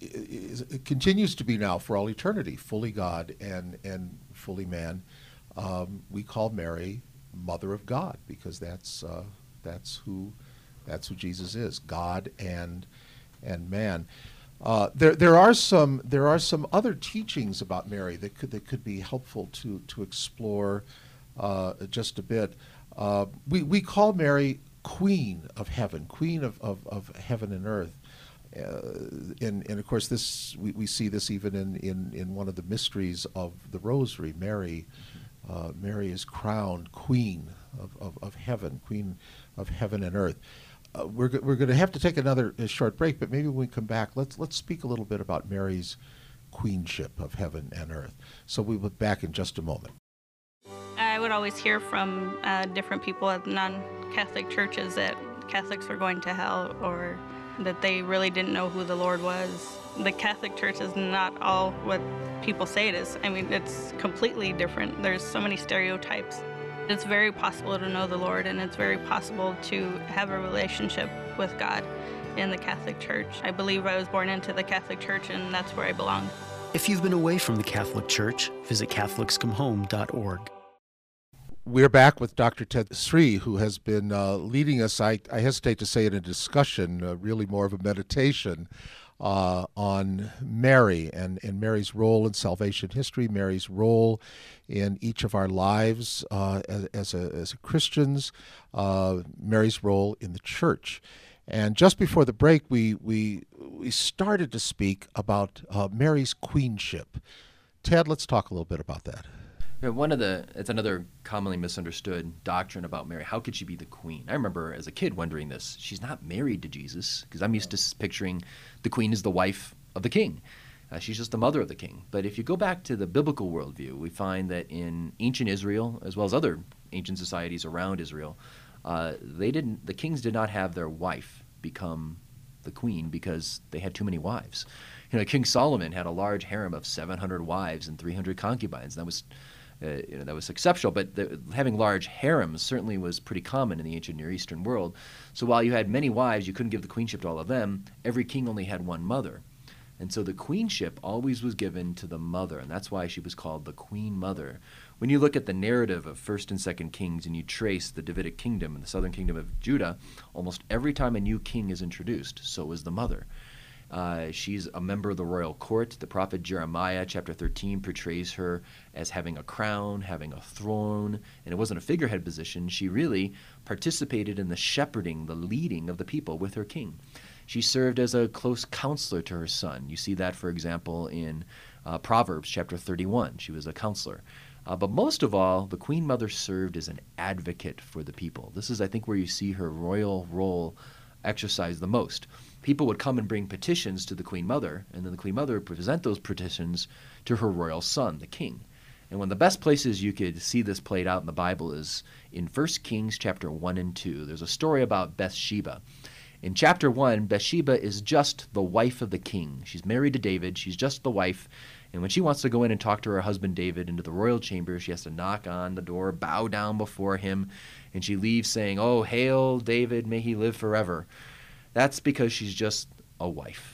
it continues to be now for all eternity, fully God and and fully man. Um, we call Mary Mother of God because that's uh, that's who that's who Jesus is, God and and man. Uh, there there are some there are some other teachings about Mary that could that could be helpful to to explore uh, just a bit. Uh, we we call Mary Queen of Heaven, Queen of, of, of heaven and earth. Uh, and, and of course, this we, we see this even in, in, in one of the mysteries of the Rosary. Mary, uh, Mary is crowned Queen of, of, of heaven, Queen of heaven and earth. Uh, we're go- we're going to have to take another uh, short break, but maybe when we come back, let's let's speak a little bit about Mary's queenship of heaven and earth. So we'll be back in just a moment. I would always hear from uh, different people at non-Catholic churches that Catholics were going to hell, or that they really didn't know who the Lord was. The Catholic Church is not all what people say it is. I mean, it's completely different. There's so many stereotypes. It's very possible to know the Lord, and it's very possible to have a relationship with God in the Catholic Church. I believe I was born into the Catholic Church, and that's where I belong. If you've been away from the Catholic Church, visit Catholics Come Home dot org. We're back with Doctor Ted Sri, who has been uh, leading us, I, I hesitate to say in a discussion, uh, really more of a meditation, uh, on Mary and, and Mary's role in salvation history, Mary's role in each of our lives uh, as, as, a, as a Christians, uh, Mary's role in the church. And just before the break, we, we, we started to speak about uh, Mary's queenship. Ted, let's talk a little bit about that. Yeah, one of the, it's another commonly misunderstood doctrine about Mary. How could she be the queen? I remember as a kid wondering this. She's not married to Jesus, because I'm used to picturing the queen as the wife of the king. Uh, she's just the mother of the king. But if you go back to the biblical worldview, we find that in ancient Israel, as well as other ancient societies around Israel, uh, they didn't, the kings did not have their wife become the queen because they had too many wives. You know, King Solomon had a large harem of seven hundred wives and three hundred concubines. That was Uh, you know, that was exceptional, but the, having large harems certainly was pretty common in the ancient Near Eastern world. So while you had many wives, you couldn't give the queenship to all of them. Every king only had one mother. And so the queenship always was given to the mother, and that's why she was called the Queen Mother. When you look at the narrative of First and Second Kings and you trace the Davidic kingdom and the southern kingdom of Judah, almost every time a new king is introduced, so is the mother. Uh, she's a member of the royal court. The prophet Jeremiah, chapter thirteen, portrays her as having a crown, having a throne, and it wasn't a figurehead position. She really participated in the shepherding, the leading of the people with her king. She served as a close counselor to her son. You see that, for example, in uh, Proverbs, chapter thirty-one. She was a counselor. Uh, but most of all, the Queen Mother served as an advocate for the people. This is, I think, where you see her royal role exercised the most. People would come and bring petitions to the Queen Mother, and then the Queen Mother would present those petitions to her royal son, the king. And one of the best places you could see this played out in the Bible is in First Kings chapter one and two. There's a story about Bathsheba. In chapter one, Bathsheba is just the wife of the king. She's married to David. She's just the wife. And when she wants to go in and talk to her husband David into the royal chamber, she has to knock on the door, bow down before him, and she leaves saying, "Oh, hail David, may he live forever." That's because she's just a wife.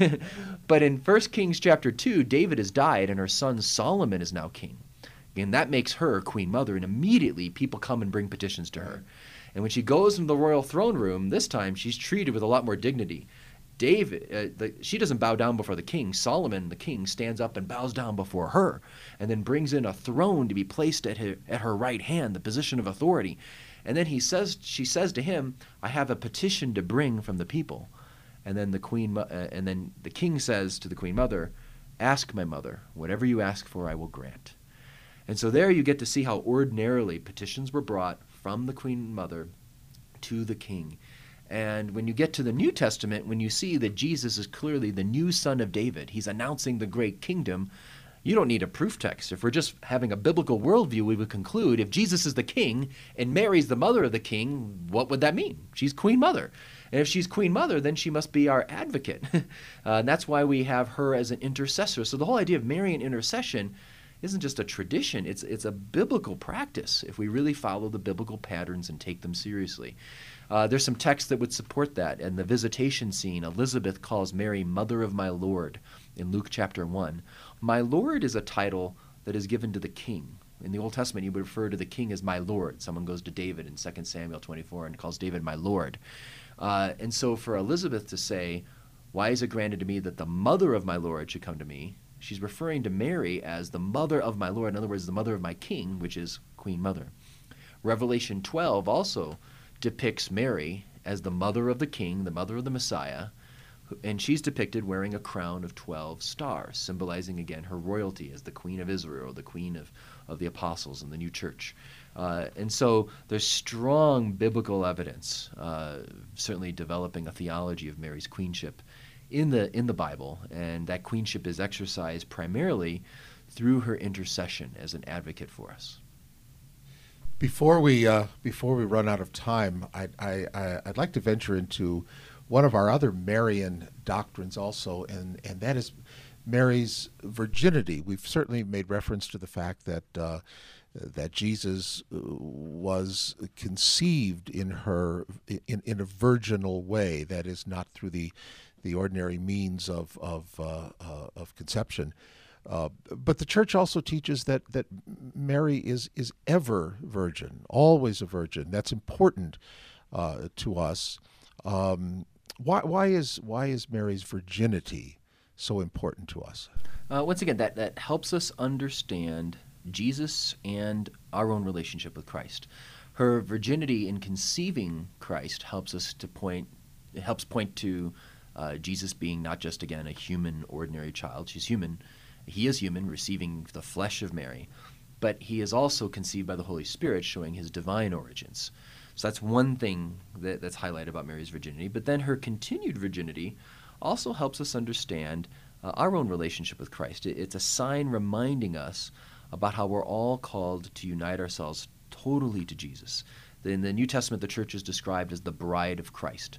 But in First Kings chapter two, David has died, and her son Solomon is now king. And that makes her Queen Mother, and immediately people come and bring petitions to her. And when she goes into the royal throne room, this time she's treated with a lot more dignity. David, uh, the, she doesn't bow down before the king. Solomon, the king, stands up and bows down before her, and then brings in a throne to be placed at her, at her right hand, the position of authority. And then he says, she says to him, "I have a petition to bring from the people." And then the queen, uh, and then the king says to the Queen Mother, "Ask my mother, whatever you ask for, I will grant." And so there you get to see how ordinarily petitions were brought from the Queen Mother to the king. And when you get to the New Testament, when you see that Jesus is clearly the new son of David, he's announcing the great kingdom, you don't need a proof text. If we're just having a biblical worldview, we would conclude if Jesus is the king and Mary's the mother of the king, what would that mean? She's Queen Mother. And if she's Queen Mother, then she must be our advocate. uh, and that's why we have her as an intercessor. So the whole idea of Marian intercession isn't just a tradition, it's it's a biblical practice if we really follow the biblical patterns and take them seriously. Uh, there's some texts that would support that. In the visitation scene, Elizabeth calls Mary Mother of my Lord in Luke chapter one. My Lord is a title that is given to the king. In the Old Testament, you would refer to the king as my Lord. Someone goes to David in Second Samuel twenty-four and calls David my Lord. Uh, and so for Elizabeth to say, "Why is it granted to me that the mother of my Lord should come to me?" she's referring to Mary as the mother of my Lord. In other words, the mother of my king, which is Queen Mother. Revelation twelve also depicts Mary as the mother of the king, the mother of the Messiah, and she's depicted wearing a crown of twelve stars, symbolizing again her royalty as the Queen of Israel, the Queen of, of the Apostles in the new church. Uh, and so there's strong biblical evidence, uh, certainly developing a theology of Mary's queenship in the in the Bible, and that queenship is exercised primarily through her intercession as an advocate for us. Before we uh, before we run out of time, I, I, I, I'd like to venture into one of our other Marian doctrines also, and, and that is Mary's virginity. We've certainly made reference to the fact that uh, that Jesus was conceived in her in, in a virginal way, that is, not through the the ordinary means of of uh, uh, of conception. Uh, but the church also teaches that that Mary is is ever virgin, always a virgin. That's important uh, to us. Um, why why is why is Mary's virginity so important to us? Uh, once again, that that helps us understand Jesus and our own relationship with Christ. Her virginity in conceiving Christ helps us to point. It helps point to uh, Jesus being not just again a human, ordinary child. She's human. He is human, receiving the flesh of Mary, but he is also conceived by the Holy Spirit, showing his divine origins. So that's one thing that, that's highlighted about Mary's virginity. But then her continued virginity also helps us understand uh, our own relationship with Christ. It, it's a sign reminding us about how we're all called to unite ourselves totally to Jesus. In the New Testament, the church is described as the bride of Christ.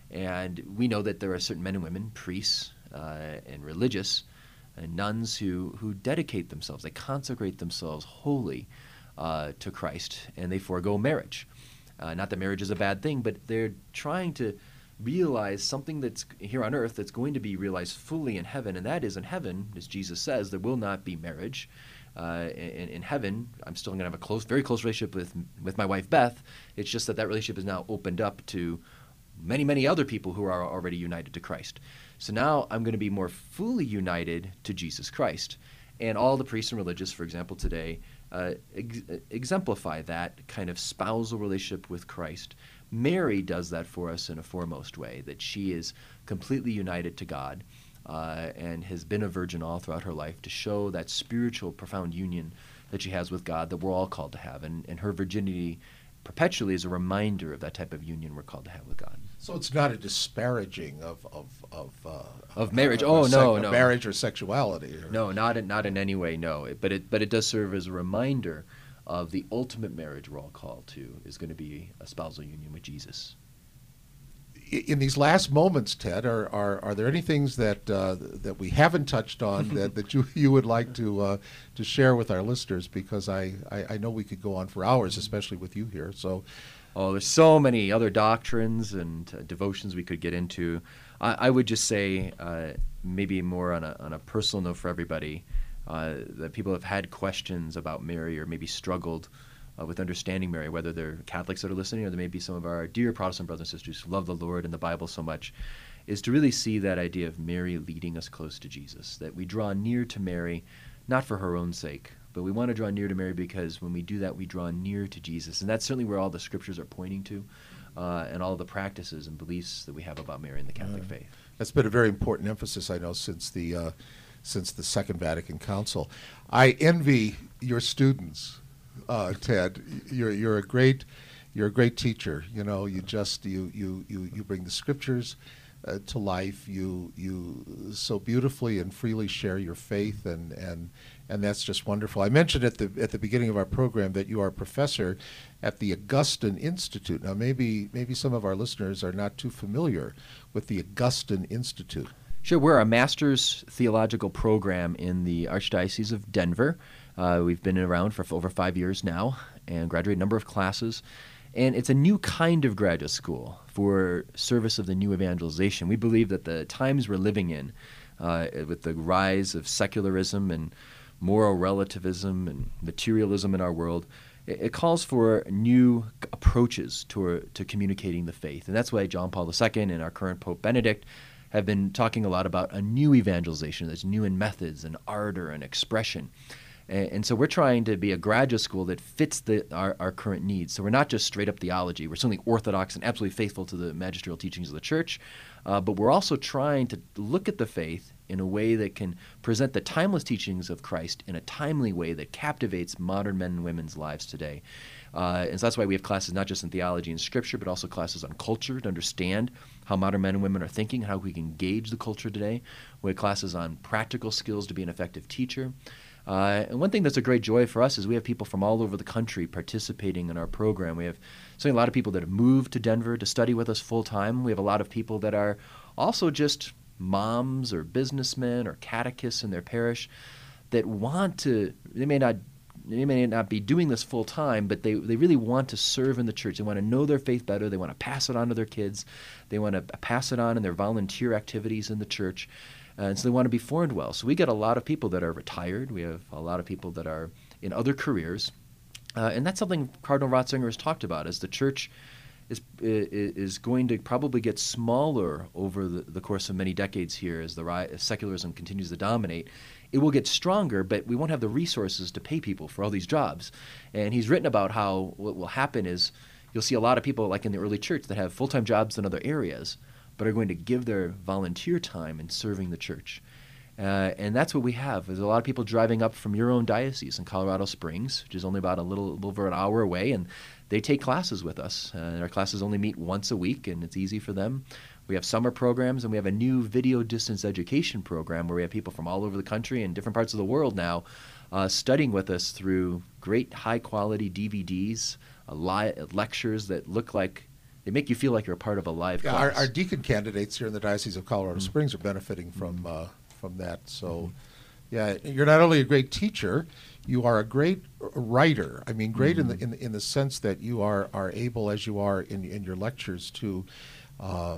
And we know that there are certain men and women, priests uh, and religious, and nuns who, who dedicate themselves, they consecrate themselves wholly uh, to Christ, and they forego marriage. Uh, not that marriage is a bad thing, but they're trying to realize something that's here on earth that's going to be realized fully in heaven, and that is in heaven, as Jesus says, there will not be marriage. Uh, in, in heaven, I'm still going to have a close, very close relationship with with my wife Beth. It's just that that relationship is now opened up to many, many other people who are already united to Christ. So now I'm going to be more fully united to Jesus Christ. And all the priests and religious, for example, today, uh, ex- exemplify that kind of spousal relationship with Christ. Mary does that for us in a foremost way, that she is completely united to God uh, and has been a virgin all throughout her life to show that spiritual, profound union that she has with God that we're all called to have. And, and her virginity perpetually is a reminder of that type of union we're called to have with God. So it's not a disparaging of of of, uh, of marriage. Of oh sec- no, of no, marriage or sexuality. Or... No, not in, not in any way. No, it, but it but it does serve as a reminder of the ultimate marriage we're all called to is going to be a spousal union with Jesus. In these last moments, Ted, are are, are there any things that uh, that we haven't touched on that, that you you would like to uh, to share with our listeners? Because I, I, I know we could go on for hours, especially with you here. So, oh, there's so many other doctrines and uh, devotions we could get into. I, I would just say, uh, maybe more on a on a personal note for everybody, uh, that people have had questions about Mary or maybe struggled Uh, with understanding Mary, whether they're Catholics that are listening or there may be some of our dear Protestant brothers and sisters who love the Lord and the Bible so much, is to really see that idea of Mary leading us close to Jesus, that we draw near to Mary not for her own sake, but we want to draw near to Mary because when we do that, we draw near to Jesus. And that's certainly where all the scriptures are pointing to uh, and all the practices and beliefs that we have about Mary in the Catholic uh, faith. That's been a very important emphasis, I know, since the, uh, since the Second Vatican Council. I envy your students. Uh, Ted, you're you're a great you're a great teacher. You know, you just you you you, you bring the scriptures uh, to life. You you so beautifully and freely share your faith, and, and and that's just wonderful. I mentioned at the at the beginning of our program that you are a professor at the Augustine Institute. Now, maybe maybe some of our listeners are not too familiar with the Augustine Institute. Sure, we're a master's theological program in the Archdiocese of Denver. Uh, we've been around for over five years now and graduated a number of classes. And it's a new kind of graduate school for service of the new evangelization. We believe that the times we're living in, uh, with the rise of secularism and moral relativism and materialism in our world, it, it calls for new approaches to, to communicating the faith. And that's why John Paul the Second and our current Pope Benedict have been talking a lot about a new evangelization that's new in methods and ardor and expression. And, and so we're trying to be a graduate school that fits the, our, our current needs. So we're not just straight up theology. We're certainly orthodox and absolutely faithful to the magisterial teachings of the church, uh, but we're also trying to look at the faith in a way that can present the timeless teachings of Christ in a timely way that captivates modern men and women's lives today. Uh, and so that's why we have classes not just in theology and scripture, but also classes on culture to understand how modern men and women are thinking, how we can engage the culture today. We have classes on practical skills to be an effective teacher. Uh, and one thing that's a great joy for us is we have people from all over the country participating in our program. We have certainly a lot of people that have moved to Denver to study with us full time. We have a lot of people that are also just moms or businessmen or catechists in their parish that want to, they may not They may not be doing this full time, but they, they really want to serve in the church. They want to know their faith better. They want to pass it on to their kids. They want to pass it on in their volunteer activities in the church. Uh, and so they want to be formed well. So we get a lot of people that are retired. We have a lot of people that are in other careers. Uh, and that's something Cardinal Ratzinger has talked about, is the church is is going to probably get smaller over the, the course of many decades here as the as secularism continues to dominate. It will get stronger, but we won't have the resources to pay people for all these jobs. And he's written about how what will happen is you'll see a lot of people like in the early church that have full-time jobs in other areas, but are going to give their volunteer time in serving the church. Uh, and that's what we have. There's a lot of people driving up from your own diocese in Colorado Springs, which is only about a little, little over an hour away, and they take classes with us. Uh, our classes only meet once a week, and it's easy for them. We have summer programs, and we have a new video distance education program where we have people from all over the country and different parts of the world now uh, studying with us through great high-quality D V Ds, uh, li- lectures that look like they make you feel like you're a part of a live yeah, class. Our, our deacon candidates here in the Diocese of Colorado mm-hmm. Springs are benefiting from uh, from that. So, mm-hmm. yeah, you're not only a great teacher, you are a great writer. I mean, great mm-hmm. in the in the, in the sense that you are are able, as you are in in your lectures, to uh,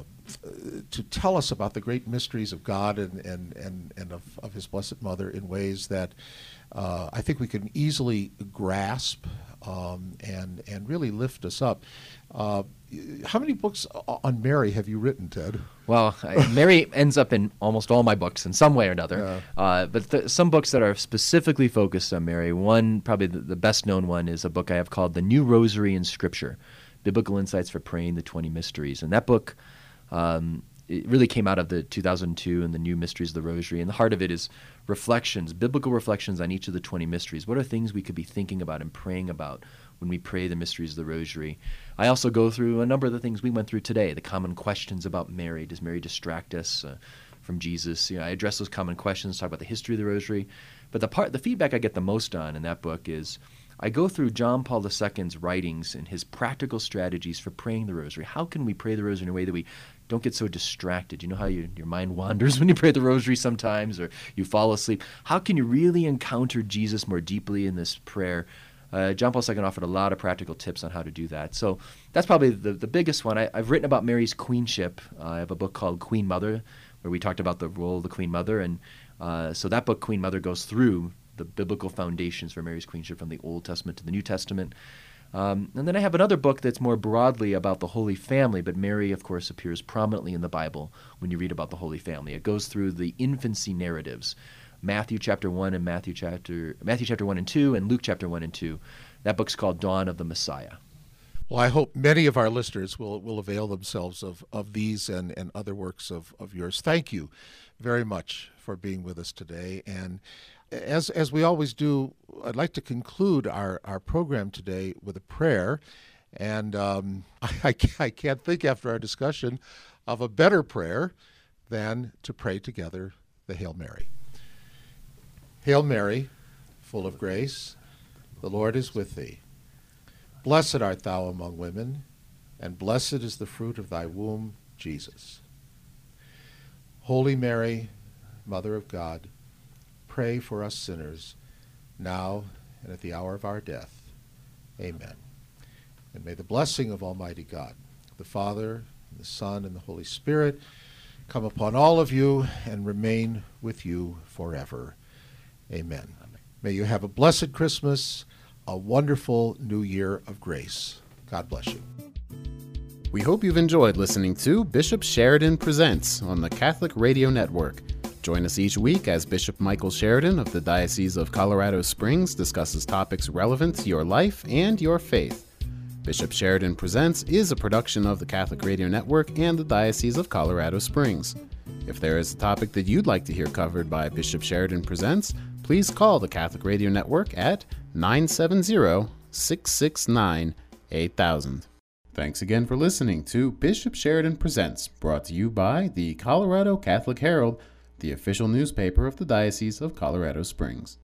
to tell us about the great mysteries of God and and and, and of, of His Blessed Mother in ways that uh, I think we can easily grasp um, and and really lift us up. Uh, how many books on Mary have you written, Ted? Well, I, Mary ends up in almost all my books in some way or another. Yeah. Uh, but th- some books that are specifically focused on Mary. One, probably the, the best-known one, is a book I have called The New Rosary in Scripture, Biblical Insights for Praying the twenty Mysteries. And that book um, it really came out of the two thousand two and the New Mysteries of the Rosary. And the heart of it is reflections, biblical reflections on each of the twenty mysteries. What are things we could be thinking about and praying about when we pray the mysteries of the Rosary? I also go through a number of the things we went through today, the common questions about Mary. Does Mary distract us uh, from Jesus? You know, I address those common questions, talk about the history of the Rosary. But the part, the feedback I get the most on in that book is I go through John Paul the Second's writings and his practical strategies for praying the Rosary. How can we pray the Rosary in a way that we don't get so distracted? You know how you, your mind wanders when you pray the Rosary sometimes, or you fall asleep? How can you really encounter Jesus more deeply in this prayer? Uh, John Paul the Second offered a lot of practical tips on how to do that. So that's probably the, the biggest one. I, I've written about Mary's queenship. Uh, I have a book called Queen Mother, where we talked about the role of the Queen Mother. And uh, so that book, Queen Mother, goes through the biblical foundations for Mary's queenship from the Old Testament to the New Testament. Um, and then I have another book that's more broadly about the Holy Family, but Mary, of course, appears prominently in the Bible when you read about the Holy Family. It goes through the infancy narratives, Matthew chapter one and Matthew chapter Matthew chapter one and two, and Luke chapter one and two. That book's called Dawn of the Messiah. Well, I hope many of our listeners will will avail themselves of, of these and, and other works of, of yours. Thank you very much for being with us today. And as as we always do, I'd like to conclude our, our program today with a prayer. And um, I, I can't think after our discussion of a better prayer than to pray together the Hail Mary. Hail Mary, full of grace, the Lord is with thee. Blessed art thou among women, and blessed is the fruit of thy womb, Jesus. Holy Mary, Mother of God, pray for us sinners, now and at the hour of our death. Amen. And may the blessing of Almighty God, the Father, and the Son, and the Holy Spirit, come upon all of you and remain with you forever. Amen. May you have a blessed Christmas, a wonderful new year of grace. God bless you. We hope you've enjoyed listening to Bishop Sheridan Presents on the Catholic Radio Network. Join us each week as Bishop Michael Sheridan of the Diocese of Colorado Springs discusses topics relevant to your life and your faith. Bishop Sheridan Presents is a production of the Catholic Radio Network and the Diocese of Colorado Springs. If there is a topic that you'd like to hear covered by Bishop Sheridan Presents, please call the Catholic Radio Network at nine seven zero, six six nine, eight thousand. Thanks again for listening to Bishop Sheridan Presents, brought to you by the Colorado Catholic Herald, the official newspaper of the Diocese of Colorado Springs.